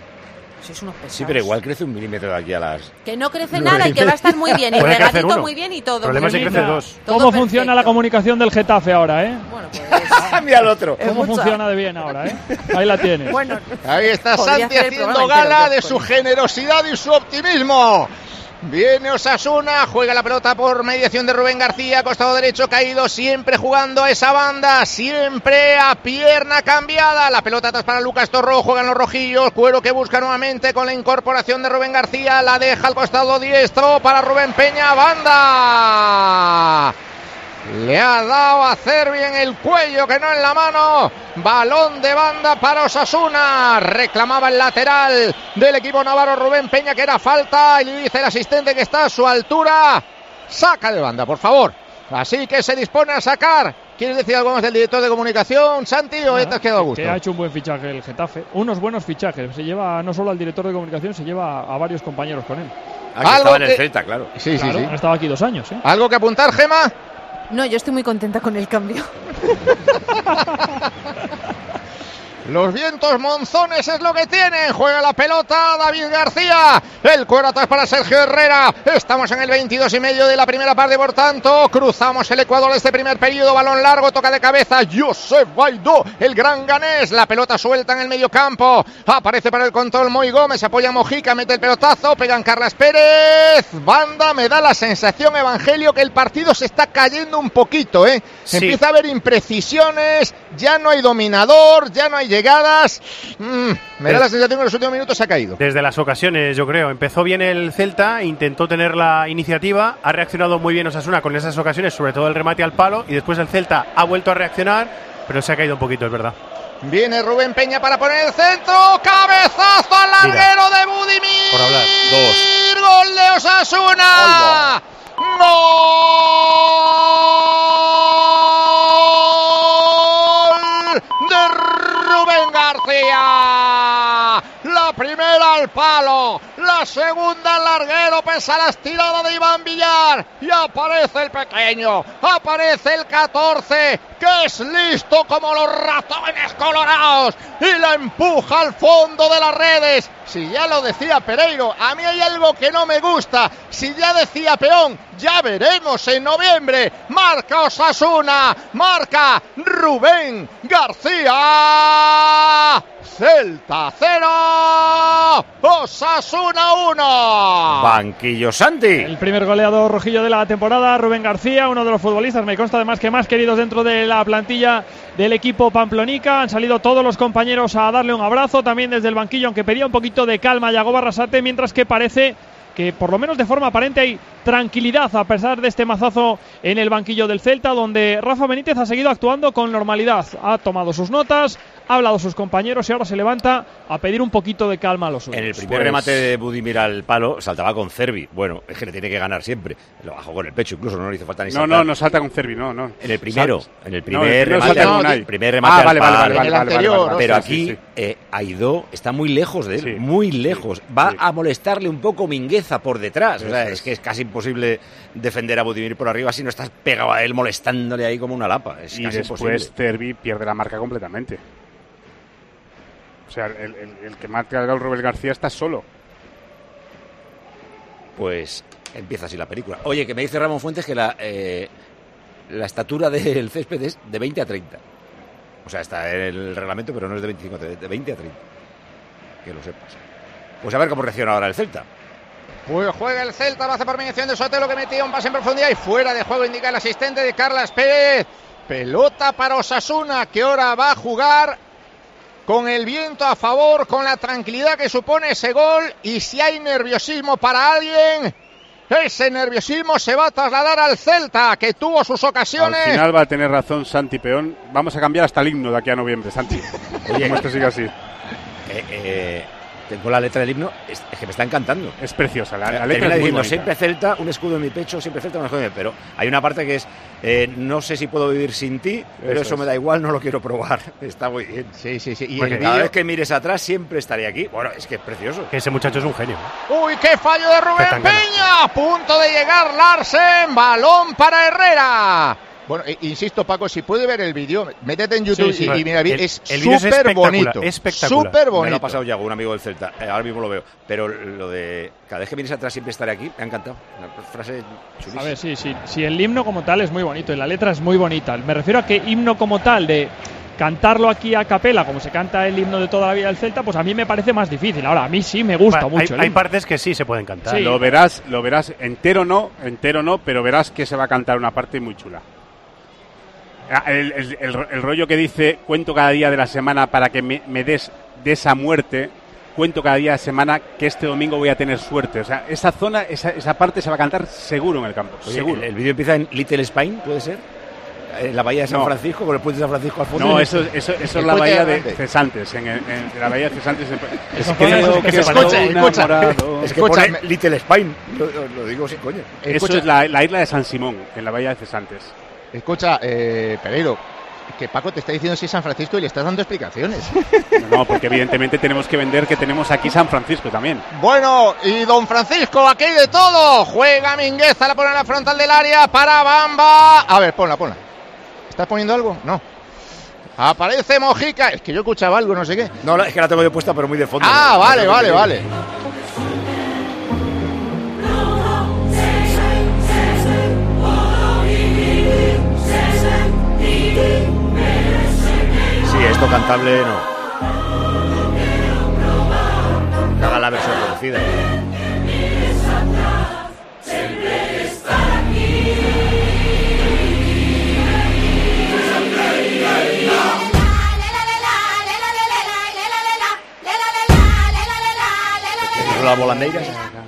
Speaker 12: Sois unos pesados.
Speaker 1: Sí, pero igual crece un milímetro de aquí a las...
Speaker 12: Que no crece nada y que va a estar muy bien. Y regadito muy bien y todo.
Speaker 6: El problema es que crece dos.
Speaker 8: ¿Cómo
Speaker 12: Todo
Speaker 8: funciona
Speaker 12: perfecto.
Speaker 8: la comunicación del Getafe ahora, eh?
Speaker 12: Bueno, pues...
Speaker 1: Mira al otro.
Speaker 8: ¿Cómo
Speaker 12: mucha.
Speaker 8: funciona de bien ahora, eh? Ahí la tienes.
Speaker 12: Bueno,
Speaker 3: Ahí está
Speaker 12: podría
Speaker 3: Santi
Speaker 12: hacer el
Speaker 3: haciendo
Speaker 12: programa entero
Speaker 3: gala
Speaker 12: yo
Speaker 3: de
Speaker 12: con
Speaker 3: su
Speaker 12: él.
Speaker 3: generosidad y su optimismo. Viene Osasuna, juega la pelota por mediación de Rubén García, costado derecho caído, siempre jugando a esa banda, siempre a pierna cambiada. La pelota atrás para Lucas Torró, juegan los rojillos, cuero que busca nuevamente con la incorporación de Rubén García, la deja al costado diestro para Rubén Peña, banda. Le ha dado a Cervi en el cuello, que no en la mano. Balón de banda para Osasuna. Reclamaba el lateral del equipo navarro Rubén Peña que era falta. Y le dice el asistente que está a su altura. Saca de banda, por favor. Así que se dispone a sacar. ¿Quieres decir algo más del director de comunicación, Santi, o ya te has quedado a gusto?
Speaker 8: Que ha hecho un buen fichaje el Getafe. Unos buenos fichajes. Se lleva no solo al director de comunicación, se lleva a varios compañeros con él.
Speaker 1: Ah, que estaba en el Celta, claro.
Speaker 3: Sí,
Speaker 8: claro,
Speaker 3: sí, sí.
Speaker 8: Han estado aquí dos años, ¿eh?
Speaker 3: ¿Algo que apuntar, Gema?
Speaker 12: no, yo estoy muy contenta con el cambio.
Speaker 3: Los vientos monzones es lo que tienen. Juega la pelota David García. El cuero atrás para Sergio Herrera. Estamos en el veintidós y medio de la primera parte, por tanto. Cruzamos el Ecuador de este primer periodo. Balón largo, toca de cabeza Josep Baidó, el gran ganés. La pelota suelta en el medio campo. Aparece para el control Moy Gómez. Apoya Mojica, mete el pelotazo. Pegan Carlas Pérez. Banda, me da la sensación, Evangelio, que el partido se está cayendo un poquito, ¿eh?
Speaker 6: Sí.
Speaker 3: Empieza a haber imprecisiones. Ya no hay dominador, ya no hay llegadas. Mm, me da la sensación que en los últimos minutos se ha caído.
Speaker 13: Desde las ocasiones, yo creo. Empezó bien el Celta, intentó tener la iniciativa, ha reaccionado muy bien Osasuna con esas ocasiones, sobre todo el remate al palo, y después el Celta ha vuelto a reaccionar, pero se ha caído un poquito, es verdad.
Speaker 3: Viene Rubén Peña para poner el centro. Cabezazo al larguero
Speaker 13: Mira,
Speaker 3: de Budimir.
Speaker 13: por hablar.
Speaker 3: Dos. Gol de Osasuna. Gol de Rubén García. La primera al palo, la segunda al larguero, pese a la estirada de Iván Villar. Y aparece el pequeño, aparece el catorce, que es listo como los ratones colorados. Y la empuja al fondo de las redes. Si ya lo decía Pereiro, a mí hay algo que no me gusta. Si ya decía Peón, ya veremos en noviembre. Marca Osasuna, marca Rubén García. Celta cero, Osasuna uno.
Speaker 1: Banquillo Santi.
Speaker 8: El primer goleador rojillo de la temporada, Rubén García, uno de los futbolistas, me consta además que más queridos dentro de la plantilla del equipo pamplonica. Han salido todos los compañeros a darle un abrazo, también desde el banquillo, aunque pedía un poquito de calma a Yago Barrasate, mientras que parece que por lo menos de forma aparente hay tranquilidad a pesar de este mazazo en el banquillo del Celta, donde Rafa Benítez ha seguido actuando con normalidad. Ha tomado sus notas, ha hablado a sus compañeros y ahora se levanta a pedir un poquito de calma a los suyos.
Speaker 1: En el primer
Speaker 6: Pues...
Speaker 1: remate de Budimir al palo saltaba con Cervi. Bueno, es que le tiene que ganar siempre. Lo bajó con el pecho, incluso no le hizo falta ni
Speaker 6: No,
Speaker 1: saltar.
Speaker 6: no, no salta con Cervi, no, no.
Speaker 1: En el primero,
Speaker 6: Sal...
Speaker 1: en el
Speaker 6: no,
Speaker 1: primer
Speaker 6: el
Speaker 1: remate,
Speaker 6: salta
Speaker 1: al,
Speaker 6: con
Speaker 1: el primer remate
Speaker 6: ah,
Speaker 1: al
Speaker 6: vale,
Speaker 1: palo.
Speaker 6: vale, vale,
Speaker 10: el
Speaker 6: vale,
Speaker 10: anterior,
Speaker 6: vale, vale,
Speaker 1: Pero
Speaker 6: sí,
Speaker 1: aquí
Speaker 6: sí, sí.
Speaker 1: eh, Aidó está muy lejos de él,
Speaker 6: Sí.
Speaker 1: muy lejos.
Speaker 6: Sí,
Speaker 1: Va
Speaker 6: sí.
Speaker 1: a molestarle un poco Mingueza por detrás. O sea,
Speaker 6: Eso
Speaker 1: es
Speaker 6: es.
Speaker 1: que es casi imposible defender a Budimir por arriba si no estás pegado a él molestándole ahí como una lapa. Es
Speaker 6: Y
Speaker 1: casi
Speaker 6: después
Speaker 1: imposible.
Speaker 6: Cervi pierde la marca completamente. O sea, el, el, el que marca el gol, Rubén García, está solo.
Speaker 1: Pues empieza así la película. Oye, que me dice Ramón Fuentes que la, eh, la estatura del césped es de veinte a treinta. O sea, está en el reglamento, pero no es de veinticinco, de veinte a treinta. Que lo sepas. Pues a ver cómo reacciona ahora el Celta.
Speaker 3: Pues juega el Celta, lo hace por mediación de Sotelo, que metía un pase en profundidad y fuera de juego, indica el asistente de Carlas Pérez. Pelota para Osasuna, que ahora va a jugar con el viento a favor, con la tranquilidad que supone ese gol. Y si hay nerviosismo para alguien, ese nerviosismo se va a trasladar al Celta, que tuvo sus ocasiones.
Speaker 6: Al final va a tener razón Santi Peón. Vamos a cambiar hasta el himno de aquí a noviembre, Santi.
Speaker 1: Oye,
Speaker 6: como esto sigue así.
Speaker 1: Eh, eh, tengo la letra del himno, es, es que me está encantando.
Speaker 6: Es preciosa, la, la
Speaker 1: Termina
Speaker 6: letra es muy
Speaker 1: diciendo,
Speaker 6: bonita.
Speaker 1: siempre Celta, un escudo en mi pecho, siempre Celta, un escudo en mi pecho. Pero hay una parte que es, eh, no sé si puedo vivir sin ti, pero
Speaker 6: Eso
Speaker 1: eso,
Speaker 6: es.
Speaker 1: me da igual, no lo quiero probar. Está muy bien.
Speaker 3: Sí, sí, sí. Y
Speaker 1: Porque
Speaker 3: el
Speaker 1: cada
Speaker 3: vídeo-
Speaker 1: vez que mires atrás siempre estaré aquí. Bueno, es que es precioso.
Speaker 13: Que ese muchacho es un genio.
Speaker 3: Uy, qué fallo de Rubén
Speaker 13: Zetangana.
Speaker 3: Peña. A punto de llegar Larsen. Balón para Herrera. Bueno, eh, insisto, Paco, si puede ver el vídeo, métete en YouTube
Speaker 13: Sí, sí.
Speaker 3: y, y mira,
Speaker 13: El-
Speaker 3: es
Speaker 13: el vídeo es
Speaker 3: súper
Speaker 13: espectacular,
Speaker 3: bonito.
Speaker 13: espectacular.
Speaker 3: Súper
Speaker 1: Me lo
Speaker 3: bonito.
Speaker 1: ha pasado Yago, un amigo del Celta. Eh, ahora mismo lo veo. Pero lo de cada vez que vienes atrás siempre estaré aquí, me ha encantado. Una frase chulísima.
Speaker 8: A ver, sí, sí, sí, el himno como tal es muy bonito y la letra es muy bonita. Me refiero a que himno como tal de cantarlo aquí a capela, como se canta el himno de toda la vida del Celta, pues a mí me parece más difícil. Ahora, a mí sí me gusta
Speaker 13: Hay-
Speaker 8: mucho. el
Speaker 13: hay
Speaker 8: himno.
Speaker 13: partes que sí se pueden cantar.
Speaker 8: Sí.
Speaker 6: Lo verás, lo verás entero no, entero no, pero verás que se va a cantar una parte muy chula. Ah, El, el- el- el rollo que dice, cuento cada día de la semana para que me, me des de esa muerte, cuento cada día de la semana que este domingo voy a tener suerte. O sea, esa zona, esa, esa parte se va a cantar seguro en el campo,
Speaker 1: Oye,
Speaker 6: seguro.
Speaker 1: El, el vídeo empieza en Little Spain, ¿puede ser? En la bahía de San
Speaker 6: No.
Speaker 1: Francisco, con el puente de San Francisco al fondo.
Speaker 6: No, eso, eso, eso
Speaker 3: El
Speaker 6: es la
Speaker 3: puente
Speaker 6: bahía
Speaker 3: de
Speaker 6: de
Speaker 3: Grande.
Speaker 6: Cesantes. En, el- en la bahía de Cesantes.
Speaker 8: Eso
Speaker 6: Es
Speaker 8: fue-
Speaker 6: creo
Speaker 8: eso
Speaker 6: que
Speaker 8: se
Speaker 6: es
Speaker 3: escucha, escucha.
Speaker 6: enamorado.
Speaker 1: Es que
Speaker 3: Escúchame.
Speaker 1: pone Little Spain, lo, lo digo sin coña.
Speaker 6: Eso
Speaker 3: Escucha,
Speaker 6: es la, la isla de San Simón, en la bahía de Cesantes.
Speaker 3: escucha eh, Pereiro, que Paco te está diciendo si es San Francisco y le estás dando explicaciones.
Speaker 6: No, porque evidentemente tenemos que vender que tenemos aquí San Francisco también.
Speaker 3: Bueno, y don Francisco, aquí hay de todo. Juega Mingueza, la pone en la frontal del área para Bamba. A ver, ponla, ponla. ¿Estás poniendo algo? No. Aparece Mojica. Es que yo escuchaba algo, no sé qué.
Speaker 1: No, la- es que la tengo yo puesta, pero muy de fondo.
Speaker 3: Ah,
Speaker 1: No,
Speaker 3: vale,
Speaker 1: no, no,
Speaker 3: vale,
Speaker 1: no, no.
Speaker 3: vale.
Speaker 1: Sí, esto cantable no. Que haga la versión reducida. ¿Eso las volandeiras?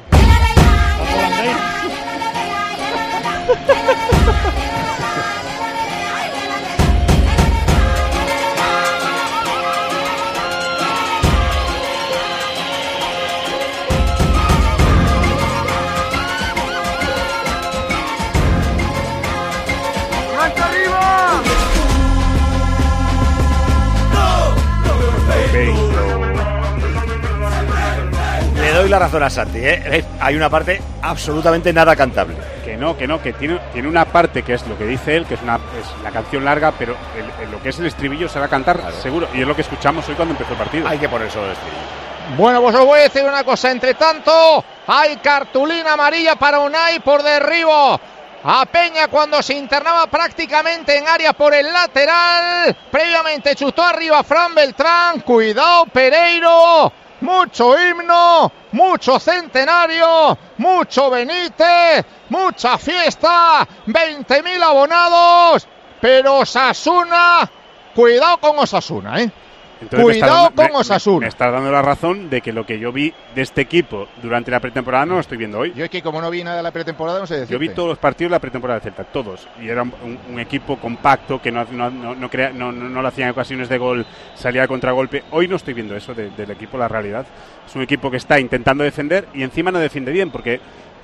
Speaker 1: Le doy la razón a Santi, ¿eh? Eh, Hay una parte absolutamente nada cantable.
Speaker 6: Que no, que no, que tiene, tiene una parte que es lo que dice él, que es una es la canción larga, pero el- el- lo que es el estribillo se va a cantar seguro. Y es lo que escuchamos hoy cuando empezó el partido.
Speaker 1: Hay que poner solo el estribillo.
Speaker 3: Bueno, pues os voy a decir una cosa. Entre tanto, hay cartulina amarilla para Unai por derribo a Peña cuando se internaba prácticamente en área por el lateral. Previamente chutó arriba Fran Beltrán. Cuidado, Pereiro. Mucho himno, mucho centenario, mucho Benítez, mucha fiesta, veinte mil abonados. Pero Osasuna, cuidado con Osasuna, ¿eh?
Speaker 6: Entonces,
Speaker 3: Cuidado
Speaker 6: me estás dando,
Speaker 3: con Osasuna.
Speaker 6: Me, me estás dando la razón de que lo que yo vi de este equipo durante la pretemporada no lo estoy viendo hoy.
Speaker 3: Yo es que como no vi nada de la pretemporada, no sé decirte.
Speaker 6: Yo vi todos los partidos de la pretemporada de Celta, todos. Y era un, un equipo compacto que no, no, no, no, crea, no, no, no lo hacían ocasiones de gol, salía a contragolpe. Hoy no estoy viendo eso de, del equipo, la realidad. Es un equipo que está intentando defender y encima no defiende bien porque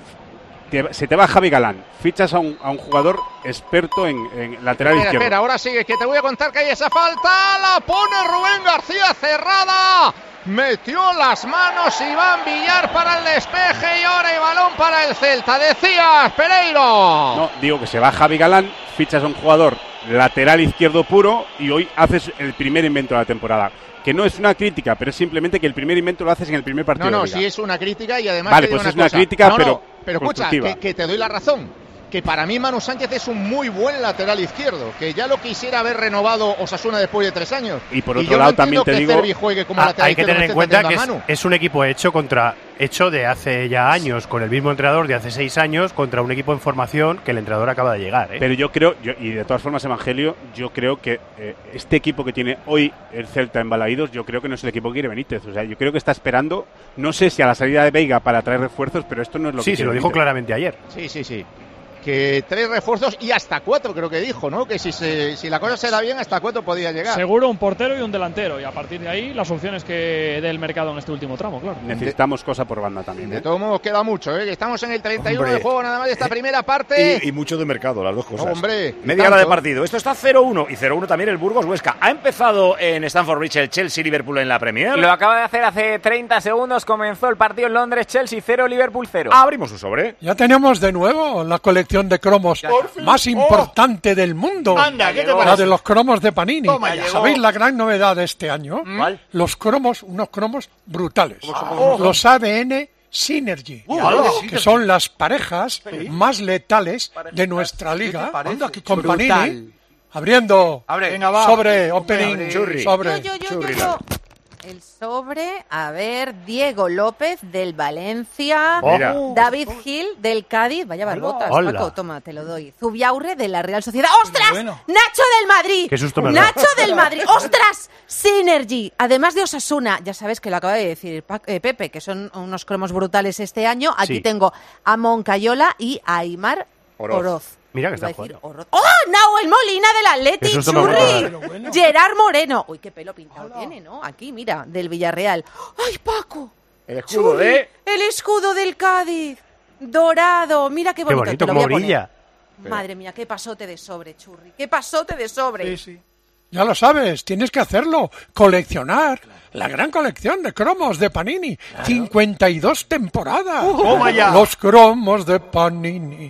Speaker 6: te, se te va Javi Galán. Fichas a un, a un jugador experto en, en lateral
Speaker 3: Espera,
Speaker 6: izquierdo.
Speaker 3: espera, ahora sigue, que te voy a contar que hay esa falta. La pone Rubén García cerrada. Metió las manos Iván Villar para el despeje y ahora hay balón para el Celta. Decías, Pereiro.
Speaker 6: No, digo que se va Javi Galán, fichas a un jugador lateral izquierdo puro y hoy haces el primer invento de la temporada. Que no es una crítica, pero es simplemente que el primer invento lo haces en el primer partido.
Speaker 3: No, no,
Speaker 6: de Liga.
Speaker 3: sí es una crítica y además
Speaker 6: Vale,
Speaker 3: te digo
Speaker 6: pues
Speaker 3: una
Speaker 6: es
Speaker 3: cosa.
Speaker 6: una crítica,
Speaker 3: no,
Speaker 6: pero
Speaker 3: no, pero escucha,
Speaker 6: constructiva.
Speaker 3: que, que te doy la razón. Que para mí Manu Sánchez es un muy buen lateral izquierdo, que ya lo quisiera haber renovado Osasuna después de tres años.
Speaker 6: Y por
Speaker 3: y
Speaker 6: otro
Speaker 3: yo
Speaker 6: lado
Speaker 3: no
Speaker 6: también te
Speaker 3: que
Speaker 6: digo,
Speaker 3: Cervi juegue como
Speaker 13: Ah,
Speaker 3: lateral
Speaker 13: hay que
Speaker 3: izquierdo,
Speaker 13: tener en
Speaker 3: esté
Speaker 13: cuenta
Speaker 3: teniendo
Speaker 13: que
Speaker 3: a
Speaker 13: es,
Speaker 3: Manu.
Speaker 13: es un equipo hecho contra hecho de hace ya años, con el mismo entrenador de hace seis años, contra un equipo en formación que el entrenador acaba de llegar. ¿eh?
Speaker 6: Pero yo creo, yo, y de todas formas, Evangelio, yo creo que eh, este equipo que tiene hoy el Celta en Balaídos, yo creo que no es el equipo que quiere Benítez. O sea, yo creo que está esperando, no sé si a la salida de Veiga para traer refuerzos, pero esto no es lo
Speaker 13: sí,
Speaker 6: que
Speaker 13: se
Speaker 6: quiere
Speaker 13: lo dijo
Speaker 6: Benítez.
Speaker 13: claramente ayer.
Speaker 3: Sí, sí, sí. Que tres refuerzos y hasta cuatro, creo que dijo, ¿no? Que si, se, si la cosa se da bien, hasta cuatro podía llegar.
Speaker 8: Seguro un portero y un delantero. Y a partir de ahí, las opciones que dé el mercado en este último tramo, claro.
Speaker 6: Necesitamos cosa por banda también.
Speaker 3: De
Speaker 6: ¿eh?
Speaker 3: todos modos, queda mucho, ¿eh? Estamos en el treinta y uno
Speaker 1: Hombre.
Speaker 3: de juego nada más de esta primera parte.
Speaker 1: Y, y mucho de mercado, las dos cosas.
Speaker 3: Hombre, y
Speaker 1: media hora de
Speaker 3: tanto.
Speaker 1: partido. Esto está cero uno y cero uno también el Burgos Huesca. ¿Ha empezado en Stamford Bridge el Chelsea-Liverpool en la Premier?
Speaker 11: Lo acaba de hacer hace treinta segundos. Comenzó el partido en Londres. Chelsea cero, Liverpool cero.
Speaker 1: Abrimos un sobre.
Speaker 9: Ya tenemos de nuevo la colección de cromos más importante del mundo.
Speaker 3: Anda, ¿qué te
Speaker 9: La
Speaker 3: parece?
Speaker 9: de los cromos de Panini.
Speaker 3: Toma, llegó.
Speaker 9: ¿Sabéis la gran novedad de este año?
Speaker 3: ¿Cuál?
Speaker 9: Los cromos, unos cromos brutales.
Speaker 3: Oh.
Speaker 9: Los A D N Synergy,
Speaker 3: Uh,
Speaker 9: que son las parejas más letales de nuestra liga. Con Panini. Abriendo.
Speaker 10: Venga, va.
Speaker 9: Sobre, opening,
Speaker 10: Abre.
Speaker 9: churri. Sobre.
Speaker 12: Yo, yo, yo, yo, yo. El sobre, a ver, Diego López del Valencia,
Speaker 1: Mira.
Speaker 12: David Gil del Cádiz, vaya barbotas,
Speaker 13: Hola.
Speaker 12: Paco, toma, te lo doy. Zubiaurre de la Real Sociedad. ¡Ostras!
Speaker 9: Bueno.
Speaker 12: ¡Nacho del Madrid!
Speaker 13: Qué susto me ha dado.
Speaker 12: ¡Nacho del Madrid! ¡Ostras! Synergy, además de Osasuna, ya sabes que lo acaba de decir Pa- eh, Pepe, que son unos cromos brutales este año. Aquí
Speaker 13: Sí.
Speaker 12: tengo a Moncayola y a Aymar
Speaker 1: Oroz.
Speaker 12: Oroz.
Speaker 13: Mira que
Speaker 12: Iba a
Speaker 13: está
Speaker 12: decir
Speaker 13: jugando.
Speaker 12: Oroz. ¡Oh! Nahuel Molina del Atleti,
Speaker 13: Qué susto me ha
Speaker 12: churri.
Speaker 13: dado.
Speaker 12: Gerard Moreno. Uy, qué pelo pintado tiene, ¿no? Aquí, mira, del Villarreal. ¡Ay, Paco!
Speaker 1: El escudo
Speaker 12: Churri,
Speaker 1: de...
Speaker 12: el escudo del Cádiz. Dorado. Mira qué
Speaker 13: Qué
Speaker 12: bonito.
Speaker 13: bonito,
Speaker 12: te lo
Speaker 13: cómo
Speaker 12: voy a poner.
Speaker 13: brilla.
Speaker 12: Madre mía, qué pasote de sobre, churri. Qué pasote de sobre.
Speaker 9: Ya lo sabes, tienes que hacerlo. Coleccionar. La gran colección de cromos de Panini. cincuenta y dos temporadas.
Speaker 10: Toma ya.
Speaker 9: Los cromos de Panini.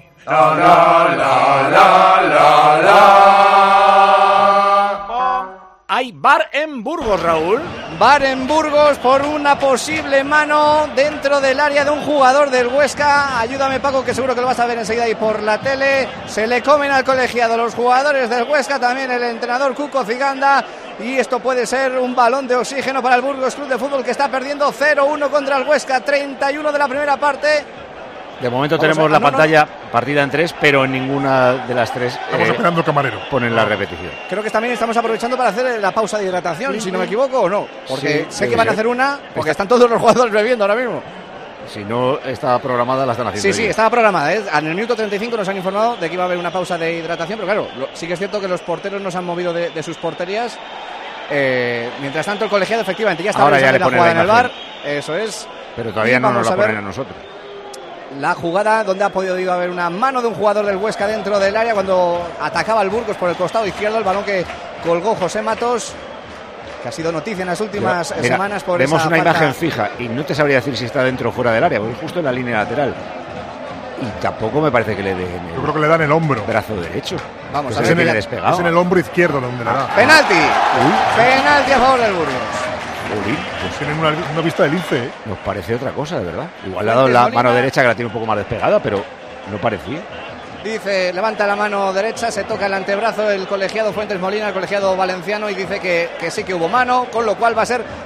Speaker 1: Hay bar en Burgos, Raúl.
Speaker 10: Bar en Burgos por una posible mano dentro del área de un jugador del Huesca. Ayúdame, Paco, que seguro que lo vas a ver enseguida ahí por la tele. Se le comen al colegiado los jugadores del Huesca, también el entrenador Cuco Ciganda. Y esto puede ser un balón de oxígeno para el Burgos Club de Fútbol, que está perdiendo cero uno contra el Huesca. treinta y uno de la primera parte.
Speaker 1: De momento
Speaker 10: Vamos
Speaker 1: tenemos
Speaker 10: a-
Speaker 1: la
Speaker 10: ah, no, no.
Speaker 1: pantalla partida en tres, pero en ninguna de las tres
Speaker 14: Estamos
Speaker 1: eh,
Speaker 14: esperando el camarero.
Speaker 1: ponen la repetición.
Speaker 10: Creo que también estamos aprovechando para hacer la pausa de hidratación, si no me equivoco, o no. Porque
Speaker 1: Sí,
Speaker 10: sé que
Speaker 1: debe
Speaker 10: van a
Speaker 1: ser.
Speaker 10: hacer una, porque están todos los jugadores bebiendo ahora mismo.
Speaker 1: Si no está programada, la están haciendo.
Speaker 10: Sí, sí,
Speaker 1: ellos.
Speaker 10: estaba programada. ¿eh? En el minuto treinta y cinco nos han informado de que iba a haber una pausa de hidratación, pero claro, lo- sí que es cierto que los porteros nos han movido de, de sus porterías. Eh, mientras tanto, el colegiado efectivamente ya está
Speaker 1: Ahora ya
Speaker 10: revisando
Speaker 1: le
Speaker 10: la
Speaker 1: ponen
Speaker 10: jugada
Speaker 1: la
Speaker 10: en el bar. Eso es.
Speaker 1: Pero todavía
Speaker 10: Y
Speaker 1: no nos
Speaker 10: vamos
Speaker 1: la
Speaker 10: a ver
Speaker 1: ponen a nosotros.
Speaker 10: la jugada donde ha podido haber una mano de un jugador del Huesca dentro del área cuando atacaba el Burgos por el costado izquierdo, el balón que colgó José Matos, que ha sido noticia en las últimas
Speaker 1: Mira,
Speaker 10: semanas por
Speaker 1: vemos
Speaker 10: esa
Speaker 1: una
Speaker 10: falta.
Speaker 1: imagen fija y no te sabría decir si está dentro o fuera del área, porque es justo en la línea lateral. Y tampoco me parece que le den
Speaker 14: Yo creo que le dan el hombro.
Speaker 1: el brazo derecho.
Speaker 10: Vamos
Speaker 1: Pues
Speaker 10: a
Speaker 1: ese
Speaker 10: ver,
Speaker 1: viene
Speaker 10: mira,
Speaker 1: despegado.
Speaker 14: Es en el hombro izquierdo donde le da.
Speaker 10: Penalti. Penalti a favor del Burgos.
Speaker 1: Jolín, pues
Speaker 14: Tienen una, una vista del lince, ¿eh?
Speaker 1: nos parece otra cosa, de verdad. Igual le ha dado la
Speaker 10: Molina.
Speaker 1: mano derecha que la tiene un poco más despegada, pero no parecía.
Speaker 10: Dice, levanta la mano derecha, se toca el antebrazo el colegiado Fuentes Molina, el colegiado valenciano, y dice que, que sí que hubo mano, con lo cual va a ser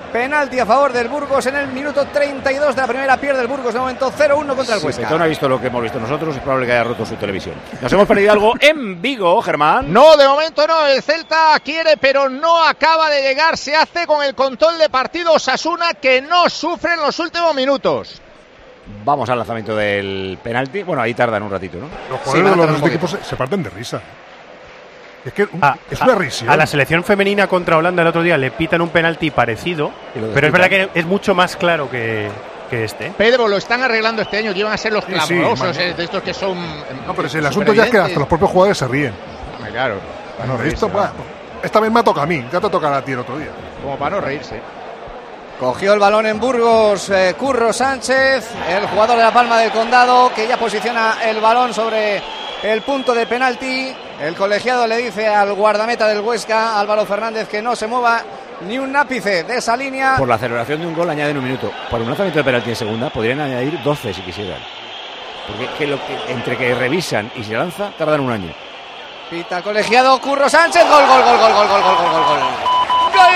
Speaker 10: Penalti a favor del Burgos en el minuto treinta y dos de la primera. Pierde el Burgos de momento cero uno contra el
Speaker 1: Si
Speaker 10: Huesca.
Speaker 1: Petón ha visto lo que hemos visto nosotros, es probable que haya roto su televisión. Nos hemos perdido algo en Vigo, Germán.
Speaker 3: No, de momento no. El Celta quiere, pero no acaba de llegar. Se hace con el control de partido Osasuna, que no sufre en los últimos minutos.
Speaker 1: Vamos al lanzamiento del penalti. Bueno, ahí tardan un ratito, ¿no?
Speaker 14: Los jugadores sí, de los dos equipos se, se parten de risa. Es que
Speaker 13: a,
Speaker 14: es una risa.
Speaker 13: A la selección femenina contra Holanda el otro día le pitan un penalti parecido, pero es verdad que es mucho más claro que, que este.
Speaker 3: Pedro, lo están arreglando este año, que iban a ser los clamorosos,
Speaker 14: sí, sí,
Speaker 3: de estos que son.
Speaker 14: No, pero si el asunto ya es que hasta los propios jugadores se ríen.
Speaker 3: Claro.
Speaker 14: Bueno, no esto, pues, esta vez me toca a mí, ya te tocará a ti el otro día.
Speaker 3: Como para no reírse.
Speaker 10: Cogió el balón en Burgos eh, Curro Sánchez, el jugador de la Palma del Condado, que ya posiciona el balón sobre el punto de penalti. El colegiado le dice al guardameta del Huesca, Álvaro Fernández, que no se mueva ni un ápice de esa línea.
Speaker 1: Por la celebración de un gol añaden un minuto. Por un lanzamiento de penalti en segunda podrían añadir doce si quisieran. Porque es que, lo que entre que revisan y se lanza tardan un año.
Speaker 10: Pita el colegiado, Curro Sánchez, gol, gol, gol, gol, gol, gol, gol, gol, gol, gol. ¡Gol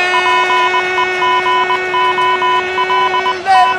Speaker 10: del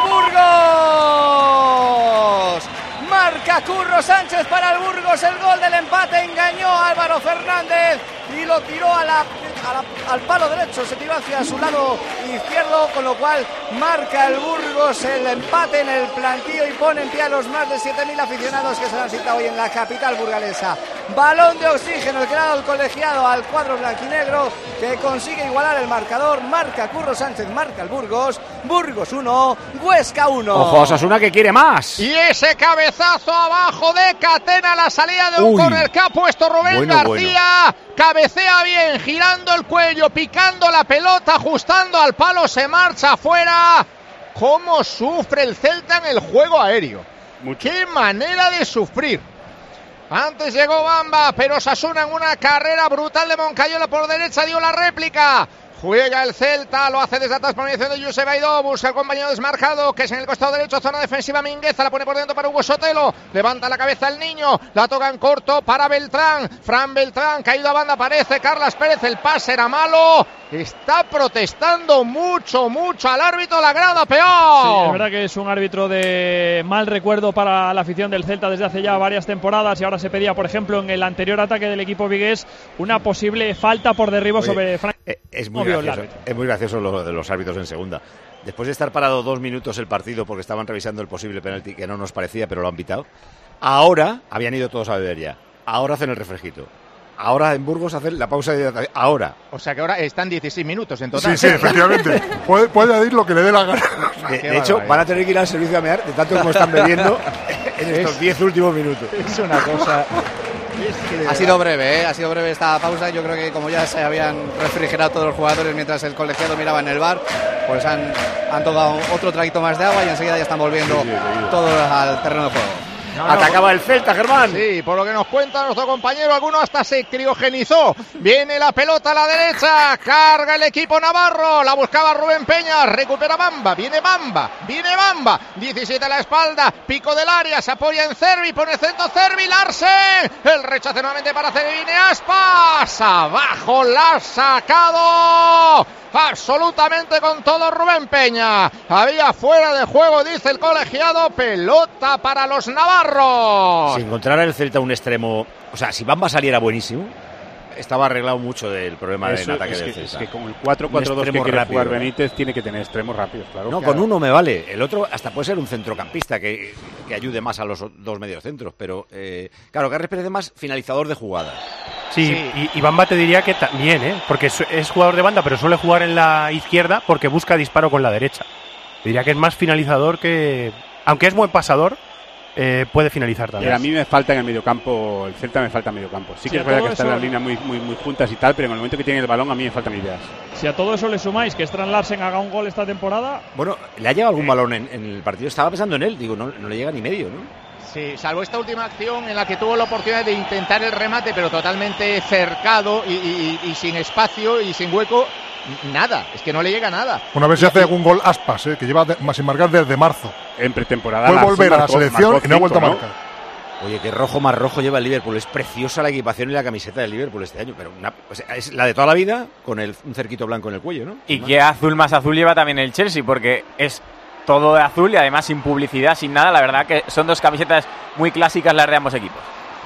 Speaker 10: Burgos! Marca Curro Sánchez para el Burgos, el gol del empate. Engañó a Álvaro Fernández y lo tiró a la, a la, al palo derecho, se tiró hacia su lado izquierdo, con lo cual marca el Burgos el empate en el plantío y pone en pie a los más de siete mil aficionados que se han citado hoy en la capital burgalesa. Balón de oxígeno el que le ha dado el colegiado al cuadro blanquinegro, que consigue igualar el marcador. Marca Curro Sánchez, marca el Burgos. Burgos uno, Huesca uno.
Speaker 1: Ojo, Osasuna que quiere más.
Speaker 3: Y ese cabezazo abajo de Catena, la salida de un córner que ha puesto Rubén
Speaker 1: bueno,
Speaker 3: García.
Speaker 1: Bueno.
Speaker 3: Cabecea bien, girando el cuello, picando la pelota, ajustando al palo, se marcha afuera. ¿Cómo sufre el Celta en el juego aéreo?
Speaker 6: Mucho.
Speaker 3: ¡Qué manera de sufrir! Antes llegó Bamba, pero Osasuna en una carrera brutal de Moncayola por derecha dio la réplica. Juega el Celta, lo hace desde atrás por mediación de Josep Aidó, busca al compañero desmarcado, que es en el costado derecho, zona defensiva Mingueza, la pone por dentro para Hugo Sotelo, levanta la cabeza el niño, la toca en corto para Beltrán, Fran Beltrán, caído a banda, aparece Carlas Pérez, el pase era malo, está protestando mucho, mucho al árbitro, la grada peor.
Speaker 8: Sí, es verdad que es un árbitro de mal recuerdo para la afición del Celta desde hace ya varias temporadas, y ahora se pedía, por ejemplo, en el anterior ataque del equipo vigués, una posible falta por derribo Oye, sobre Frank.
Speaker 1: Es muy gracioso, es muy gracioso lo de los árbitros en segunda. Después de estar parado dos minutos el partido porque estaban revisando el posible penalti, que no nos parecía, pero lo han pitado, ahora habían ido todos a beber ya. Ahora hacen el refresquito. Ahora en Burgos hacen la pausa de ahora.
Speaker 3: O sea que ahora están dieciséis minutos en total.
Speaker 14: Sí, sí, efectivamente. Puede, puede decir lo que le dé la gana.
Speaker 1: De, de hecho, van a tener que ir al servicio a mear de tanto como están bebiendo en estos diez últimos minutos.
Speaker 3: Es una cosa...
Speaker 10: Ha sido breve, ¿eh? ha sido breve esta pausa. Yo creo que como ya se habían refrigerado todos los jugadores mientras el colegiado miraba en el bar, pues han, han tomado otro traguito más de agua y enseguida ya están volviendo sí, sí, sí. todos al terreno de juego.
Speaker 3: No,
Speaker 1: Atacaba no. el Celta, Germán.
Speaker 3: Sí, por lo que nos cuenta nuestro compañero, alguno hasta se criogenizó. Viene la pelota a la derecha, carga el equipo navarro, la buscaba Rubén Peña, recupera Bamba, viene Bamba, viene Bamba, diecisiete a la espalda, pico del área, se apoya en Cervi, pone centro Cervi, Larsen, el rechace nuevamente para Cervi, viene Aspas, abajo la ha sacado. Absolutamente con todo Rubén Peña. Había fuera de juego, dice el colegiado. Pelota para los navarros.
Speaker 1: Si encontrara el Celta un extremo, o sea, si Bamba saliera buenísimo, estaba arreglado mucho del problema
Speaker 6: Eso,
Speaker 1: del ataque
Speaker 6: es
Speaker 1: del
Speaker 6: que,
Speaker 1: Celta.
Speaker 6: Es que con el cuatro cuatro dos que quiere
Speaker 1: rápido,
Speaker 6: jugar Benítez tiene que tener extremos rápidos, claro.
Speaker 1: No,
Speaker 6: claro.
Speaker 1: con uno me vale. El otro hasta puede ser un centrocampista que, que ayude más a los dos mediocentros. Pero, eh, claro, Carles Pérez es más finalizador de jugadas.
Speaker 13: Sí, sí. Y, y Bamba te diría que también, ¿eh? Porque es, es jugador de banda, pero suele jugar en la izquierda porque busca disparo con la derecha. Te diría que es más finalizador que... Aunque es buen pasador, eh, puede finalizar también.
Speaker 6: Y a mí me falta en el mediocampo, el Celta me falta en mediocampo. Sí, sí que es verdad que están las líneas muy, muy, muy juntas y tal, pero en el momento que tiene el balón a mí me faltan ideas.
Speaker 8: Si a todo eso le sumáis que Strand Larsen haga un gol esta temporada...
Speaker 1: Bueno, le ha llegado algún balón en, en el partido, estaba pensando en él, digo, no, no le llega ni medio, ¿no?
Speaker 3: Sí, salvo esta última acción en la que tuvo la oportunidad de intentar el remate, pero totalmente cercado y, y, y sin espacio y sin hueco, nada, es que no le llega nada.
Speaker 14: Una vez se hace algún gol Aspas, ¿eh? que lleva de, sin marcar desde marzo.
Speaker 6: En pretemporada.
Speaker 14: Puede volver marcó, a la selección y no ha vuelto a marcar.
Speaker 1: Oye, qué rojo más rojo lleva el Liverpool. Es preciosa la equipación y la camiseta del Liverpool este año, pero una, o sea, es la de toda la vida con el, un cerquito blanco en el cuello, ¿no?
Speaker 11: Y qué azul más azul lleva también el Chelsea, porque es todo de azul y además sin publicidad, sin nada. La verdad que son dos camisetas muy clásicas las de ambos equipos.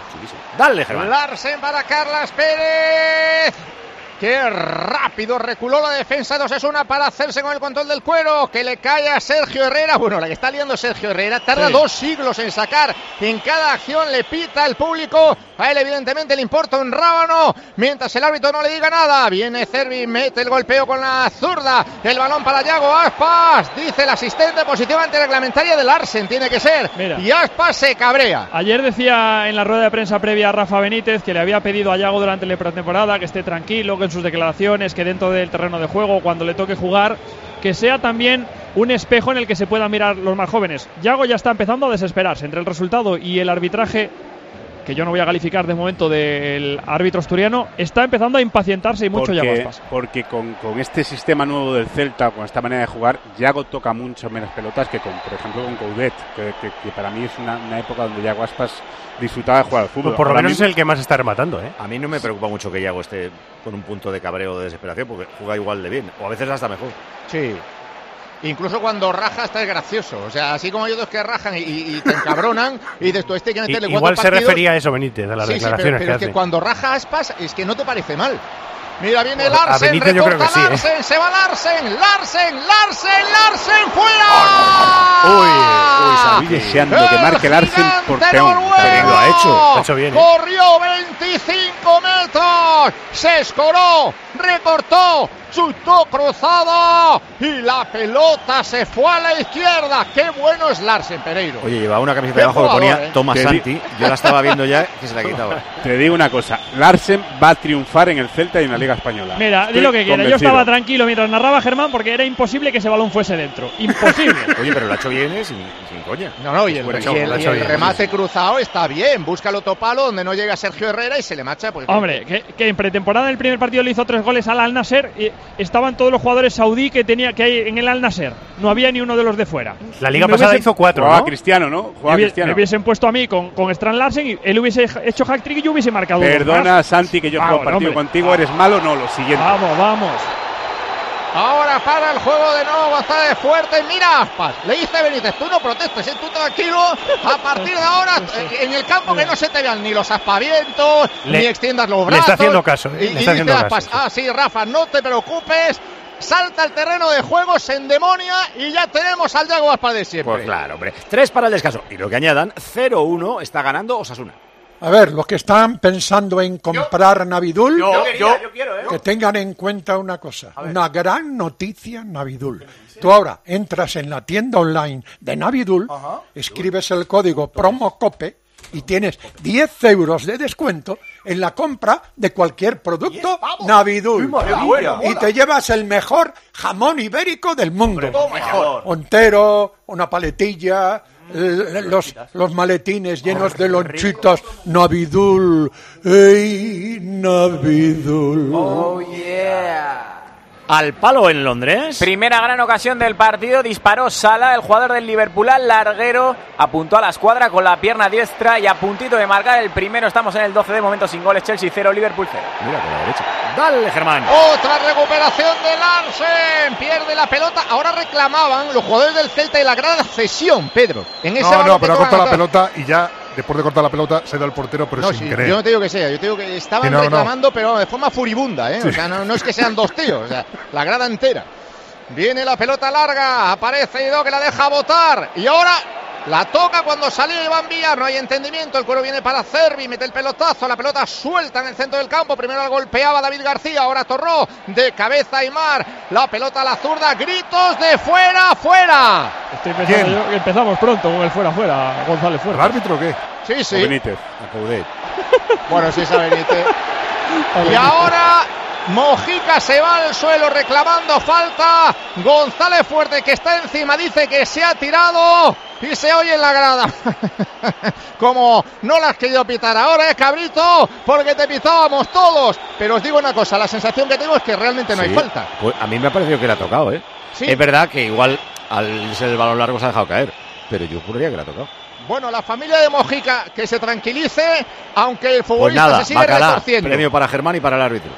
Speaker 1: Dale, Germán.
Speaker 3: Larsen para Carlas Pérez. Qué rápido reculó la defensa de Osasuna para hacerse con el control del cuero, que le cae a Sergio Herrera. Bueno, la que está liando Sergio Herrera tarda sí. dos siglos en sacar. En cada acción le pita el público. A él evidentemente le importa un rábano, mientras el árbitro no le diga nada. Viene Cervi, mete el golpeo con la zurda. El balón para Yago Aspas. Dice el asistente, posición antirreglamentaria de Larsen, tiene que ser. Mira. Y Aspas se cabrea.
Speaker 8: Ayer decía en la rueda de prensa previa a Rafa Benítez que le había pedido a Yago durante la pretemporada que esté tranquilo, que en sus declaraciones, que dentro del terreno de juego, cuando le toque jugar, que sea también un espejo en el que se puedan mirar los más jóvenes. Yago ya está empezando a desesperarse entre el resultado y el arbitraje, que yo no voy a calificar de momento del árbitro asturiano, está empezando a impacientarse y mucho
Speaker 6: porque,
Speaker 8: Yago Aspas.
Speaker 6: Porque con, con este sistema nuevo del Celta, con esta manera de jugar, Yago toca mucho menos pelotas que con, por ejemplo, con Coudet, que, que, que para mí es una, una época donde Yago Aspas disfrutaba de jugar al fútbol.
Speaker 13: Pues por lo Ahora menos mismo, es el que más está rematando, ¿eh?
Speaker 1: A mí no me preocupa mucho que Yago esté con un punto de cabreo o de desesperación, porque juega igual de bien, o a veces hasta mejor.
Speaker 3: Sí. Incluso cuando raja está es gracioso. O sea, así como hay otros que rajan y, y, y te encabronan y dices tú, este hay que meterle
Speaker 13: y,
Speaker 3: cuatro
Speaker 13: Igual
Speaker 3: partidos.
Speaker 13: Se refería a eso Benítez, a las
Speaker 3: sí,
Speaker 13: declaraciones
Speaker 3: sí, pero, pero
Speaker 13: que
Speaker 3: es
Speaker 13: hace.
Speaker 3: que cuando raja Aspas es que no te parece mal. Mira, viene
Speaker 13: Bueno,
Speaker 3: Larsen,
Speaker 13: Benítez yo creo que sí,
Speaker 3: Larsen,
Speaker 13: ¿eh?
Speaker 3: se va Larsen, Larsen, Larsen, Larsen, fuera.
Speaker 6: Oh, uy, uy, estoy deseando que marque Larsen por peón.
Speaker 3: Lo
Speaker 6: ha hecho, lo ha hecho bien. ¿eh?
Speaker 3: Corrió veinticinco metros, se escoró, recortó, chutó cruzado y la pelota se fue a la izquierda. Qué bueno es Larsen, Pereiro.
Speaker 1: Oye, llevaba una camiseta de abajo que ponía
Speaker 3: eh.
Speaker 1: Thomas Santi. Yo la estaba viendo ya que se la quitaba.
Speaker 6: Te digo una cosa, Larsen va a triunfar en el Celta y en la Liga Española.
Speaker 8: Mira, di lo que quiera. Yo estaba tranquilo mientras narraba Germán porque era imposible que ese balón fuese dentro. Imposible.
Speaker 1: Oye, pero lo ha hecho bien, ¿eh? sin, sin coña.
Speaker 3: No, no, y el, y el, y el remate cruzado está bien. Busca el otro palo donde no llega Sergio Herrera y se le marcha. Pues,
Speaker 8: Hombre, que, que en pretemporada en el primer partido le hizo tres goles al Al Nasser y estaban todos los jugadores saudí que tenía que hay en el Al Nasser. No había ni uno de los de fuera.
Speaker 13: La liga pasada
Speaker 8: hubiesen,
Speaker 13: hizo cuatro,
Speaker 6: Jugaba
Speaker 13: ¿no?
Speaker 6: Cristiano, ¿no? Jugaba
Speaker 8: me,
Speaker 6: Cristiano.
Speaker 8: Me hubiesen puesto a mí con, con Strand Larsen y él hubiese hecho hack-trick y yo hubiese marcado.
Speaker 6: Perdona, Santi, que yo
Speaker 8: ah,
Speaker 6: juego
Speaker 8: bueno,
Speaker 6: partido
Speaker 8: hombre.
Speaker 6: contigo. ¿Eres malo? No, lo siguiente.
Speaker 8: Vamos, vamos.
Speaker 3: Ahora para el juego de nuevo González fuerte. Mira Aspas, le dice Benítez, tú no protestes, ¿eh? Tú tranquilo. A partir de ahora, en el campo que no se te vean ni los aspavientos,
Speaker 13: le,
Speaker 3: ni extiendas los brazos.
Speaker 13: Le está haciendo caso, ¿eh?
Speaker 3: Y,
Speaker 13: le
Speaker 3: y
Speaker 13: está
Speaker 3: dice
Speaker 13: haciendo
Speaker 3: Aspas,
Speaker 13: caso, sí.
Speaker 3: ah, sí, Rafa, no te preocupes. Salta al terreno de juego, se endemonia y ya tenemos al Yago Aspas de siempre.
Speaker 1: Pues claro, hombre. Tres para el descanso. Y lo que añadan, cero uno está ganando Osasuna.
Speaker 9: A ver, los que están pensando en comprar Navidul,
Speaker 11: Yo, yo, yo quiero, ¿eh?
Speaker 9: que tengan en cuenta una cosa, una gran noticia Navidul. Tú ahora entras en la tienda online de Navidul, Ajá. escribes el código PROMOCOPE y tienes diez euros de descuento en la compra de cualquier producto Navidul. Y te llevas el mejor jamón ibérico del mundo. Ontero, una paletilla, los, los maletines llenos de lonchitas Navidul. ¡Ey, Navidul!
Speaker 11: ¡Oh, yeah!
Speaker 1: Al palo en Londres.
Speaker 11: Primera gran ocasión del partido, disparó Sala, el jugador del Liverpool al larguero, apuntó a la escuadra con la pierna diestra y a puntito de marcar el primero. Estamos en el doce de momento sin goles, Chelsea cero, Liverpool cero.
Speaker 1: Mira con la derecha. Dale, Germán.
Speaker 3: Otra recuperación de Larsen, pierde la pelota. Ahora reclamaban los jugadores del Celta y la gran cesión, Pedro. En ese
Speaker 14: no, no, pero ha cortado la pelota y ya... Después de cortar la pelota, se da el portero, pero
Speaker 3: no,
Speaker 14: sin
Speaker 3: sí,
Speaker 14: querer.
Speaker 3: Yo no te digo que sea, yo te digo que estaban sí, no, reclamando, no. pero de forma furibunda, ¿eh? Sí. O sea, no, no es que sean dos tíos, o sea, la grada entera. Viene la pelota larga, aparece Ido que la deja botar, y ahora la toca cuando salió Iván Villar, no hay entendimiento, el cuero viene para Cervi, mete el pelotazo, la pelota suelta en el centro del campo, primero la golpeaba David García, ahora Torró, de cabeza Aimar, la pelota a la zurda, gritos de fuera, fuera.
Speaker 8: Estoy pensando yo que empezamos pronto con el fuera, fuera, González fuera.
Speaker 14: ¿El árbitro o qué?
Speaker 3: Sí, sí.
Speaker 6: A Benítez, a Coudet.
Speaker 3: Bueno, sí es a Benítez. Y ahora Mojica se va al suelo reclamando falta. González Fuerte, que está encima, dice que se ha tirado y se oye en la grada. Como no la has querido pitar ahora, ¿eh, cabrito? Porque te pitábamos todos. Pero os digo una cosa, la sensación que tengo es que realmente no
Speaker 1: sí,
Speaker 3: hay falta.
Speaker 1: Pues a mí me ha parecido que le ha tocado, ¿eh?
Speaker 3: Sí.
Speaker 1: Es verdad que igual al ser el balón largo se ha dejado caer, pero yo juraría que le ha tocado.
Speaker 3: Bueno, la familia de Mojica que se tranquilice, aunque el
Speaker 1: Pues
Speaker 3: futbolista
Speaker 1: nada,
Speaker 3: se sigue
Speaker 1: Bacalá,
Speaker 3: retorciendo.
Speaker 1: premio para Germán y para el árbitro.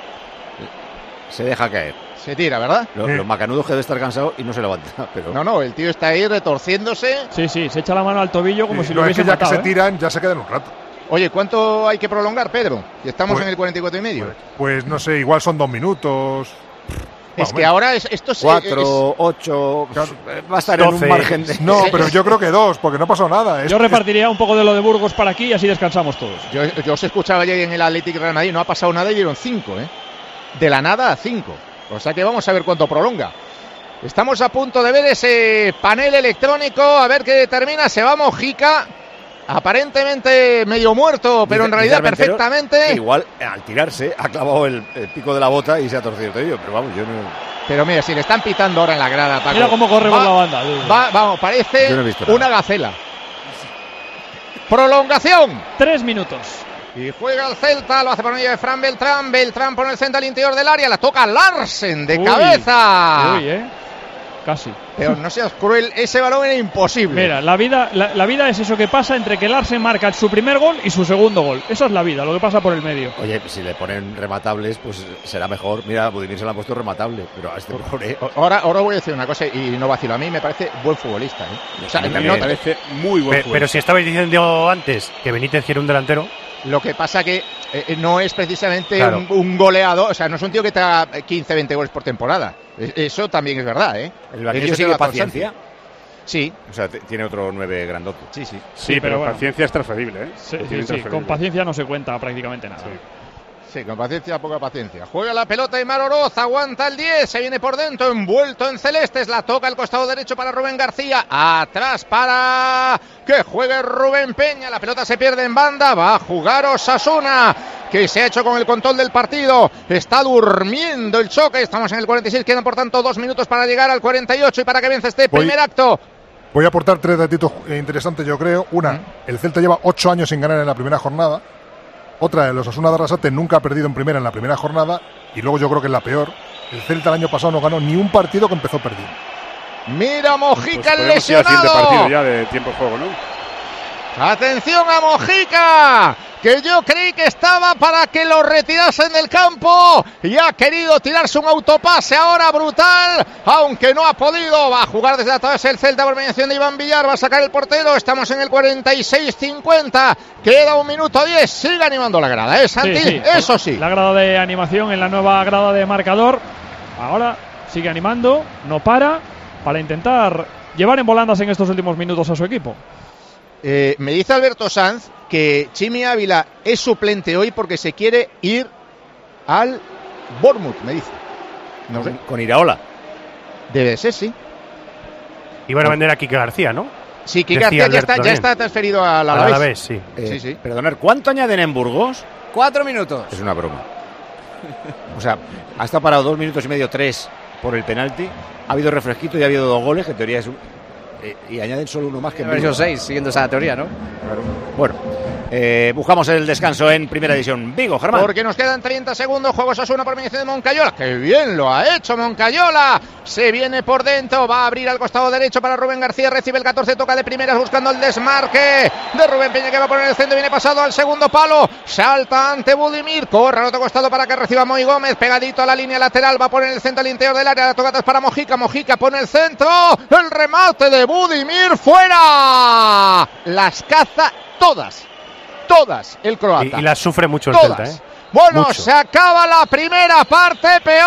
Speaker 1: Se deja caer.
Speaker 3: Se tira, ¿verdad?
Speaker 1: Lo- Los macanudos que debe estar cansado y no se levanta. Pero...
Speaker 3: No, no, el tío está ahí retorciéndose.
Speaker 8: Sí, sí, se echa la mano al tobillo como
Speaker 14: Sí,
Speaker 8: si
Speaker 14: no,
Speaker 8: lo
Speaker 14: es que
Speaker 8: hubiese
Speaker 14: ya que
Speaker 8: matado.
Speaker 14: se
Speaker 8: ¿eh?
Speaker 14: tiran, ya se quedan un rato.
Speaker 3: Oye, ¿cuánto hay que prolongar, Pedro? Y estamos
Speaker 14: Pues-
Speaker 3: en el cuarenta y cuatro y medio.
Speaker 14: Pues no sé, igual son dos minutos.
Speaker 3: Es que ahora es, esto se-
Speaker 1: Cuatro, ocho, va a estar en
Speaker 14: doce.
Speaker 1: un margen de...
Speaker 14: No, pero yo creo que dos, porque no ha pasado nada. Es-
Speaker 8: Yo repartiría un poco de lo de Burgos para aquí y así descansamos todos.
Speaker 3: Yo, yo os escuchaba ayer en el Athletic Real Madrid, no ha pasado nada y dieron cinco, ¿eh? De la nada a cinco. O sea que vamos a ver cuánto prolonga. Estamos a punto de ver ese panel electrónico, a ver qué determina. Se va Mojica, aparentemente medio muerto, pero
Speaker 1: Dice-
Speaker 3: en realidad
Speaker 1: dice Armentero
Speaker 3: perfectamente.
Speaker 1: que igual al tirarse ha clavado el, el pico de la bota y se ha torcido el tobillo. Pero vamos, yo no...
Speaker 3: Pero mira, si le están pitando ahora en la grada, Paco.
Speaker 8: Mira cómo corre por
Speaker 3: Va-
Speaker 8: la banda.
Speaker 3: va- vamos, parece
Speaker 1: Yo no he visto nada.
Speaker 3: una gacela. Prolongación.
Speaker 8: Tres minutos.
Speaker 3: Y juega el Celta, lo hace por medio de Fran Beltrán. Beltrán pone el centro al interior del área, la toca Larsen de
Speaker 8: Uy,
Speaker 3: cabeza.
Speaker 8: Uy, eh. Casi.
Speaker 3: Pero no seas cruel, ese balón era imposible.
Speaker 8: Mira, la vida, la, la vida es eso que pasa entre que Larsen marca su primer gol y su segundo gol. Esa es la vida, lo que pasa por el medio.
Speaker 1: Oye, si le ponen rematables, pues será mejor. Mira, a Budimir se le ha puesto rematable, pero a este pobre...
Speaker 3: Ahora, ahora voy a decir una cosa y no vacilo. A mí me parece buen futbolista. ¿eh? O sea,
Speaker 6: A mí
Speaker 3: no-
Speaker 6: también
Speaker 3: no-
Speaker 6: me parece muy buen
Speaker 13: Pe-
Speaker 6: fútbol.
Speaker 13: pero si estabais diciendo antes que Benítez quiere un delantero,
Speaker 3: Lo que pasa que eh, no es precisamente
Speaker 13: Claro.
Speaker 3: un, un goleador, o sea, no es un tío que te haga quince, veinte goles por temporada. Es- Eso también es verdad, ¿eh?
Speaker 1: ¿El banquillo
Speaker 3: Eso
Speaker 1: sigue
Speaker 3: te da
Speaker 1: Paciencia?
Speaker 3: constancia. Sí.
Speaker 1: O sea, t- tiene otro nueve grandote.
Speaker 3: Sí, sí.
Speaker 6: Sí,
Speaker 8: Sí,
Speaker 6: pero,
Speaker 8: pero bueno.
Speaker 6: paciencia es transferible, ¿eh?
Speaker 8: Sí,
Speaker 6: Paciencia
Speaker 8: sí, sí,
Speaker 6: intransferible.
Speaker 8: con paciencia no se cuenta prácticamente nada.
Speaker 3: Sí, con paciencia, poca paciencia. Juega la pelota Aimar Oroz, aguanta el diez, se viene por dentro, envuelto en celestes, la toca al costado derecho para Rubén García, atrás para que juegue Rubén Peña, la pelota se pierde en banda, va a jugar Osasuna, que se ha hecho con el control del partido, está durmiendo el choque, estamos en el cuarenta y seis, quedan por tanto dos minutos para llegar al cuarenta y ocho y para que vence este
Speaker 14: Voy-
Speaker 3: primer acto.
Speaker 14: Voy a aportar tres datitos eh, interesantes, yo creo. Una, el Celta lleva ocho años sin ganar en la primera jornada. Otra, el Osasuna de Arrasate nunca ha perdido en primera en la primera jornada. Y luego yo creo que es la peor. El Celta el año pasado no ganó ni un partido que empezó perdiendo.
Speaker 3: Mira Mojica
Speaker 6: Pues
Speaker 3: el
Speaker 6: podemos ir al siguiente
Speaker 3: lesionado.
Speaker 6: partido ya de tiempo de juego, ¿no?
Speaker 3: Atención a Mojica, que yo creí que estaba para que lo retirasen del campo y ha querido tirarse un autopase ahora brutal, aunque no ha podido. Va a jugar desde atrás el Celta por mediación de Iván Villar, va a sacar el portero. Estamos en el cuarenta y seis cincuenta, queda un minuto diez, sigue animando la grada, ¿eh, Santi?
Speaker 8: Sí, sí.
Speaker 3: Eso sí.
Speaker 8: La grada de animación en la nueva grada de marcador. Ahora sigue animando, no para, para intentar llevar en volandas en estos últimos minutos a su equipo.
Speaker 3: Eh, me dice Alberto Sanz que Chimi Ávila es suplente hoy porque se quiere ir al Bournemouth, me dice. No sé.
Speaker 1: Con, con Iraola.
Speaker 3: Debe ser, sí.
Speaker 13: iban a vender a Quique García, ¿no?
Speaker 3: Sí, Quique
Speaker 13: Decía
Speaker 3: García ya
Speaker 13: Alberto
Speaker 3: está, ya
Speaker 13: también.
Speaker 3: está transferido al
Speaker 13: Al
Speaker 3: Alavés.
Speaker 13: Alavés, sí.
Speaker 1: Eh,
Speaker 3: Sí, sí.
Speaker 1: Perdonar, ¿cuánto añaden en Burgos?
Speaker 10: Cuatro minutos.
Speaker 1: Es una broma. O sea, ha estado parado dos minutos y medio, tres por el penalti. Ha habido refresquito y ha habido dos goles, que en teoría es un... eh, y añaden solo uno más que en
Speaker 10: Versión
Speaker 1: Burgos.
Speaker 10: seis, siguiendo esa teoría, ¿no?
Speaker 1: Claro. Bueno, eh, buscamos el descanso en Primera División. Vigo, Germán.
Speaker 3: Porque nos quedan treinta segundos. Juego Osasuna por mediación de Moncayola. ¡Qué bien lo ha hecho Moncayola! Se viene por dentro. Va a abrir al costado derecho para Rubén García. Recibe el catorce. Toca de primeras buscando el desmarque de Rubén Peña, que va a poner el centro. Viene pasado al segundo palo. Salta ante Budimir. Corre al otro costado para que reciba Moy Gómez. Pegadito a la línea lateral. Va a poner el centro al interior del área. La toca atrás para Mojica. Mojica pone el centro. El remate de Budimir. ¡Fuera! Las caza todas. Todas el croata.
Speaker 13: Y, y las sufre mucho el
Speaker 3: Todas.
Speaker 13: Celta, ¿eh?
Speaker 3: Bueno,
Speaker 13: Mucho.
Speaker 3: se acaba la primera parte,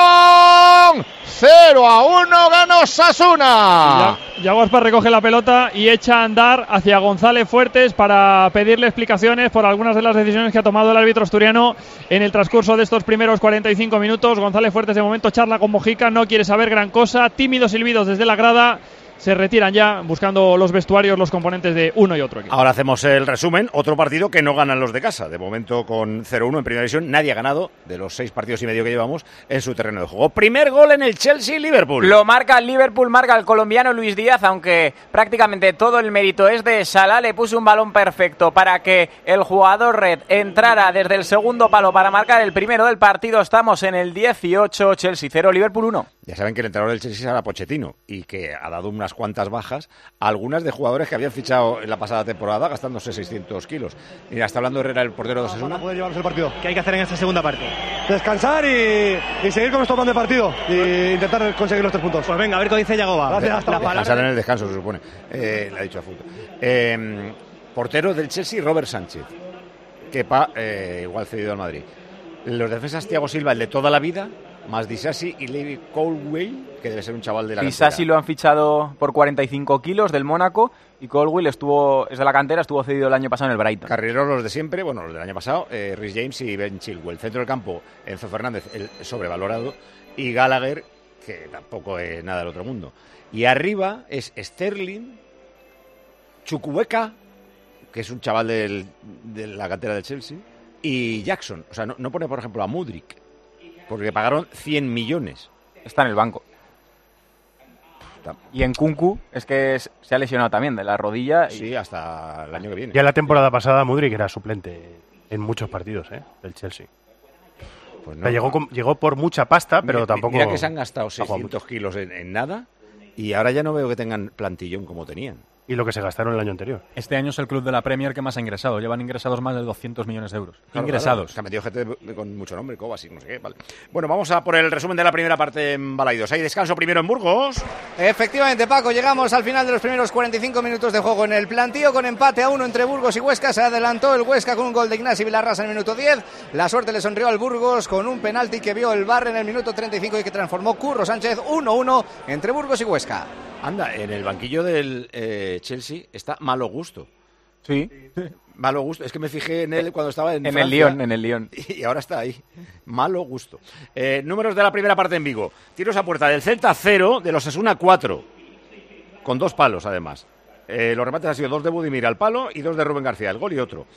Speaker 3: peón. cero a uno ganó Osasuna.
Speaker 8: Ya- Yago Aspas recoge la pelota y echa a andar hacia González Fuertes para pedirle explicaciones por algunas de las decisiones que ha tomado el árbitro asturiano en el transcurso de estos primeros cuarenta y cinco minutos. González Fuertes de momento charla con Mojica, no quiere saber gran cosa. Tímidos silbidos desde la grada. Se retiran ya buscando los vestuarios los componentes de uno y otro equipo.
Speaker 1: Ahora hacemos el resumen. Otro partido que no ganan los de casa. De momento con cero uno en Primera División. Nadie ha ganado de los seis partidos y medio que llevamos en su terreno de juego. Primer gol en el Chelsea-Liverpool.
Speaker 11: Lo marca el Liverpool, marca el colombiano Luis Díaz, aunque prácticamente todo el mérito es de Salah. Le puso un balón perfecto para que el jugador red entrara desde el segundo palo para marcar el primero del partido. Estamos en el dieciocho, Chelsea cero, Liverpool uno.
Speaker 1: Ya saben que el entrenador del Chelsea era Pochettino y que ha dado una unas cuantas bajas, algunas de jugadores que habían fichado en la pasada temporada gastándose seiscientos kilos. Mira, está hablando Herrera, el portero de Osasuna.
Speaker 15: Para poder llevarnos el partido. ¿Qué hay que hacer en esta segunda parte? Descansar y, y seguir con nuestro plan de partido y intentar conseguir los tres puntos. Pues venga, a ver qué dice Yagoba. Gracias, hasta la palabra.
Speaker 1: Descansar en el descanso, se supone. Eh, le ha dicho a fútbol. Eh, portero del Chelsea, Robert Sánchez. Kepa, eh, igual cedido al Madrid. Los defensas, Thiago Silva, el de toda la vida, más Disasi y Levi Colwill, que debe ser un chaval de la
Speaker 11: Disasi
Speaker 1: cantera.
Speaker 11: lo han fichado por cuarenta y cinco kilos del Mónaco y Colwill estuvo, es de la cantera, estuvo cedido el año pasado en el Brighton.
Speaker 1: Carreros los de siempre, bueno, los del año pasado, eh, Rhys James y Ben Chilwell. Centro del campo, Enzo Fernández, el sobrevalorado, y Gallagher, que tampoco es nada del otro mundo. Y arriba es Sterling, Chukwueka, que es un chaval del, de la cantera del Chelsea, y Jackson. O sea, no, no pone, por ejemplo, a Mudryk, porque pagaron cien millones.
Speaker 11: Está en el banco. Y en Nkunku es que es, se ha lesionado también de la rodilla. Y...
Speaker 1: Sí, hasta el año que viene.
Speaker 13: Ya la temporada pasada Mudryk era suplente en muchos partidos, ¿eh? Del Chelsea. Pues no, o sea, llegó, con, llegó por mucha pasta, pero
Speaker 1: mira,
Speaker 13: tampoco...
Speaker 1: Mira que se han gastado seiscientos kilos en, en nada y ahora ya no veo que tengan plantillón como tenían.
Speaker 13: Y lo que se gastaron el año anterior.
Speaker 16: Este año es el club de la Premier que más ha ingresado. Llevan ingresados más de doscientos millones de euros.
Speaker 1: Claro,
Speaker 16: ingresados.
Speaker 1: Claro, que ha metido gente con mucho nombre, Kovacic, no sé qué. Vale. Bueno, vamos a por el resumen de la primera parte en Balaidos. Hay descanso primero en Burgos.
Speaker 10: Efectivamente, Paco, llegamos al final de los primeros cuarenta y cinco minutos de juego en el plantío, con empate a uno entre Burgos y Huesca. Se adelantó el Huesca con un gol de Ignasi Vilarrasa en el minuto diez. La suerte le sonrió al Burgos con un penalti que vio el V A R en el minuto treinta y cinco y que transformó Curro Sánchez. Uno uno entre Burgos y Huesca.
Speaker 1: Anda, en el banquillo del eh, Chelsea está Malo Gusto.
Speaker 11: Sí.
Speaker 1: Malo Gusto. Es que me fijé en él cuando estaba en
Speaker 11: En
Speaker 1: Francia,
Speaker 11: el Lyon, en el Lyon.
Speaker 1: Y ahora está ahí. Malo Gusto. Eh, números de la primera parte en Vigo. Tiros a puerta del Celta cero, de los Osasuna cuatro. Con dos palos, además. Eh, los remates han sido dos de Budimir al palo y dos de Rubén García, el gol y otro.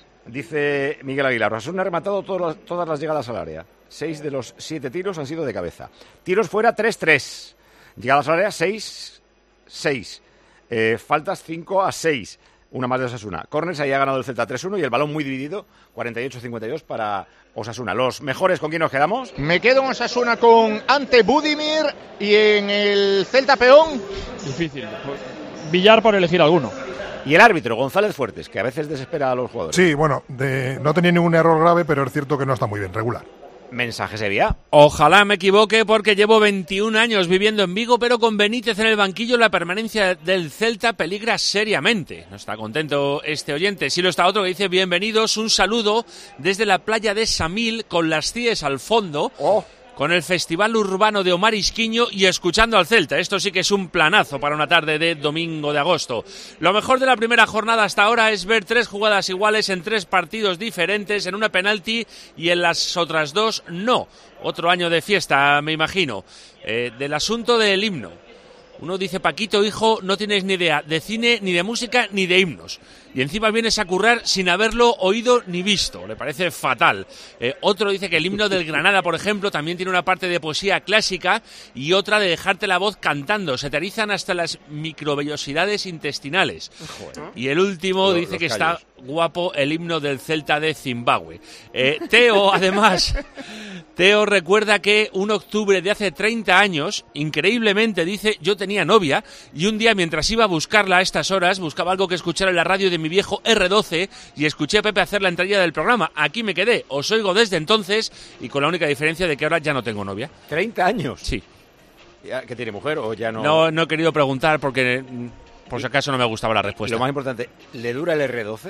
Speaker 1: Dice Miguel Aguilar, Osasuna ha rematado todas, todas las llegadas al área. Seis de los siete tiros han sido de cabeza. Tiros fuera tres tres. Llegadas al área seis seis. Eh, faltas cinco a seis. Una más de Osasuna. Corners, ahí ha ganado el Celta tres uno y el balón muy dividido, cuarenta y ocho a cincuenta y dos para Osasuna. Los mejores, ¿con quién nos quedamos?
Speaker 3: Me quedo en Osasuna con Ante Budimir y en el Celta Peón.
Speaker 8: Difícil. Villar por elegir alguno.
Speaker 1: Y el árbitro, González Fuertes, que a veces desespera a los jugadores.
Speaker 14: Sí, bueno, de, no tenía ningún error grave, pero es cierto que no está muy bien, regular.
Speaker 1: Mensaje Sevilla.
Speaker 17: Ojalá me equivoque porque llevo veintiún años viviendo en Vigo, pero con Benítez en el banquillo la permanencia del Celta peligra seriamente. No está contento este oyente. Sí lo está otro que dice bienvenidos, un saludo desde la playa de Samil con las C I E S al fondo.
Speaker 1: Oh.
Speaker 17: Con el Festival Urbano de Omar Isquiño y escuchando al Celta. Esto sí que es un planazo para una tarde de domingo de agosto. Lo mejor de la primera jornada hasta ahora es ver tres jugadas iguales en tres partidos diferentes, en una penalti y en las otras dos no. Otro año de fiesta, me imagino. Eh, del asunto del himno. Uno dice, Paquito, hijo, no tienes ni idea de cine, ni de música, ni de himnos. Y encima vienes a currar sin haberlo oído ni visto. Le parece fatal. Eh, otro dice que el himno del Granada, por ejemplo, también tiene una parte de poesía clásica y otra de dejarte la voz cantando. Se te erizan hasta las microvellosidades intestinales. Joder. Y el último los, dice los que callos. Está guapo el himno del Celta de Zimbabue. Eh, Teo, además... Teo recuerda que un octubre de hace treinta años, increíblemente dice, yo tenía novia y un día mientras iba a buscarla a estas horas, buscaba algo que escuchar en la radio de mi viejo erre doce y escuché a Pepe hacer la entrada del programa. Aquí me quedé, os oigo desde entonces y con la única diferencia de que ahora ya no tengo novia.
Speaker 1: ¿treinta años?
Speaker 17: Sí.
Speaker 1: ¿Que tiene mujer o ya no?
Speaker 17: No, no he querido preguntar porque por si acaso no me gustaba la respuesta.
Speaker 1: Y lo más importante, ¿le dura el erre doce?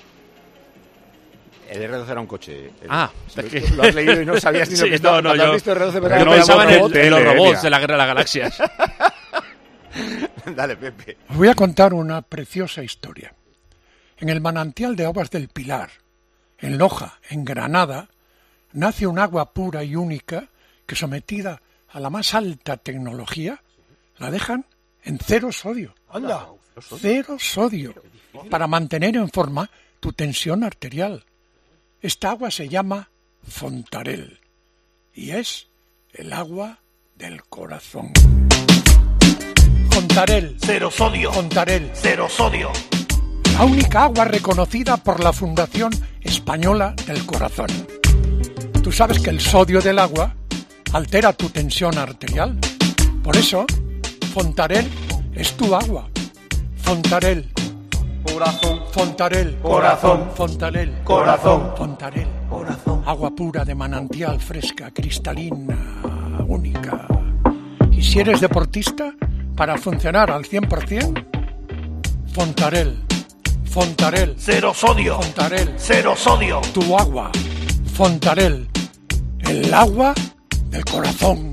Speaker 1: El erre doce era un coche.
Speaker 17: Ah,
Speaker 1: lo, que... lo has leído y no sabías ni lo
Speaker 17: sí,
Speaker 1: que estaba.
Speaker 17: No, no, yo,
Speaker 1: visto erre doce, pero
Speaker 17: yo
Speaker 1: no
Speaker 17: pensaba en,
Speaker 1: robot,
Speaker 17: el, en los robots
Speaker 1: mira.
Speaker 17: de la Guerra de las Galaxias.
Speaker 1: Dale, Pepe.
Speaker 9: Os voy a contar una preciosa historia. En el manantial de aguas del Pilar, en Loja, en Granada, nace un agua pura y única que, sometida a la más alta tecnología, la dejan en cero sodio.
Speaker 14: ¡Anda!
Speaker 9: Cero sodio, para mantener en forma tu tensión arterial. Esta agua se llama Fontarel y es el agua del corazón. Fontarel.
Speaker 7: Cero sodio.
Speaker 9: Fontarel.
Speaker 7: Cero sodio.
Speaker 9: La única agua reconocida por la Fundación Española del Corazón. Tú sabes que el sodio del agua altera tu tensión arterial. Por eso, Fontarel es tu agua. Fontarel.
Speaker 7: Corazón.
Speaker 9: Fontarel.
Speaker 7: Corazón.
Speaker 9: Fontarel.
Speaker 7: Corazón.
Speaker 9: Fontarel.
Speaker 7: Corazón.
Speaker 9: Agua pura de manantial, fresca, cristalina, única. Y si eres deportista, para funcionar al cien por ciento, Fontarel. Fontarel.
Speaker 7: Cero sodio.
Speaker 9: Fontarel.
Speaker 7: Cero sodio.
Speaker 9: Tu agua. Fontarel. El agua del corazón.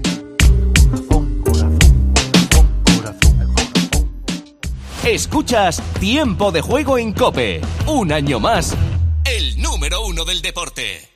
Speaker 18: Escuchas Tiempo de Juego en COPE. Un año más, el número uno del deporte.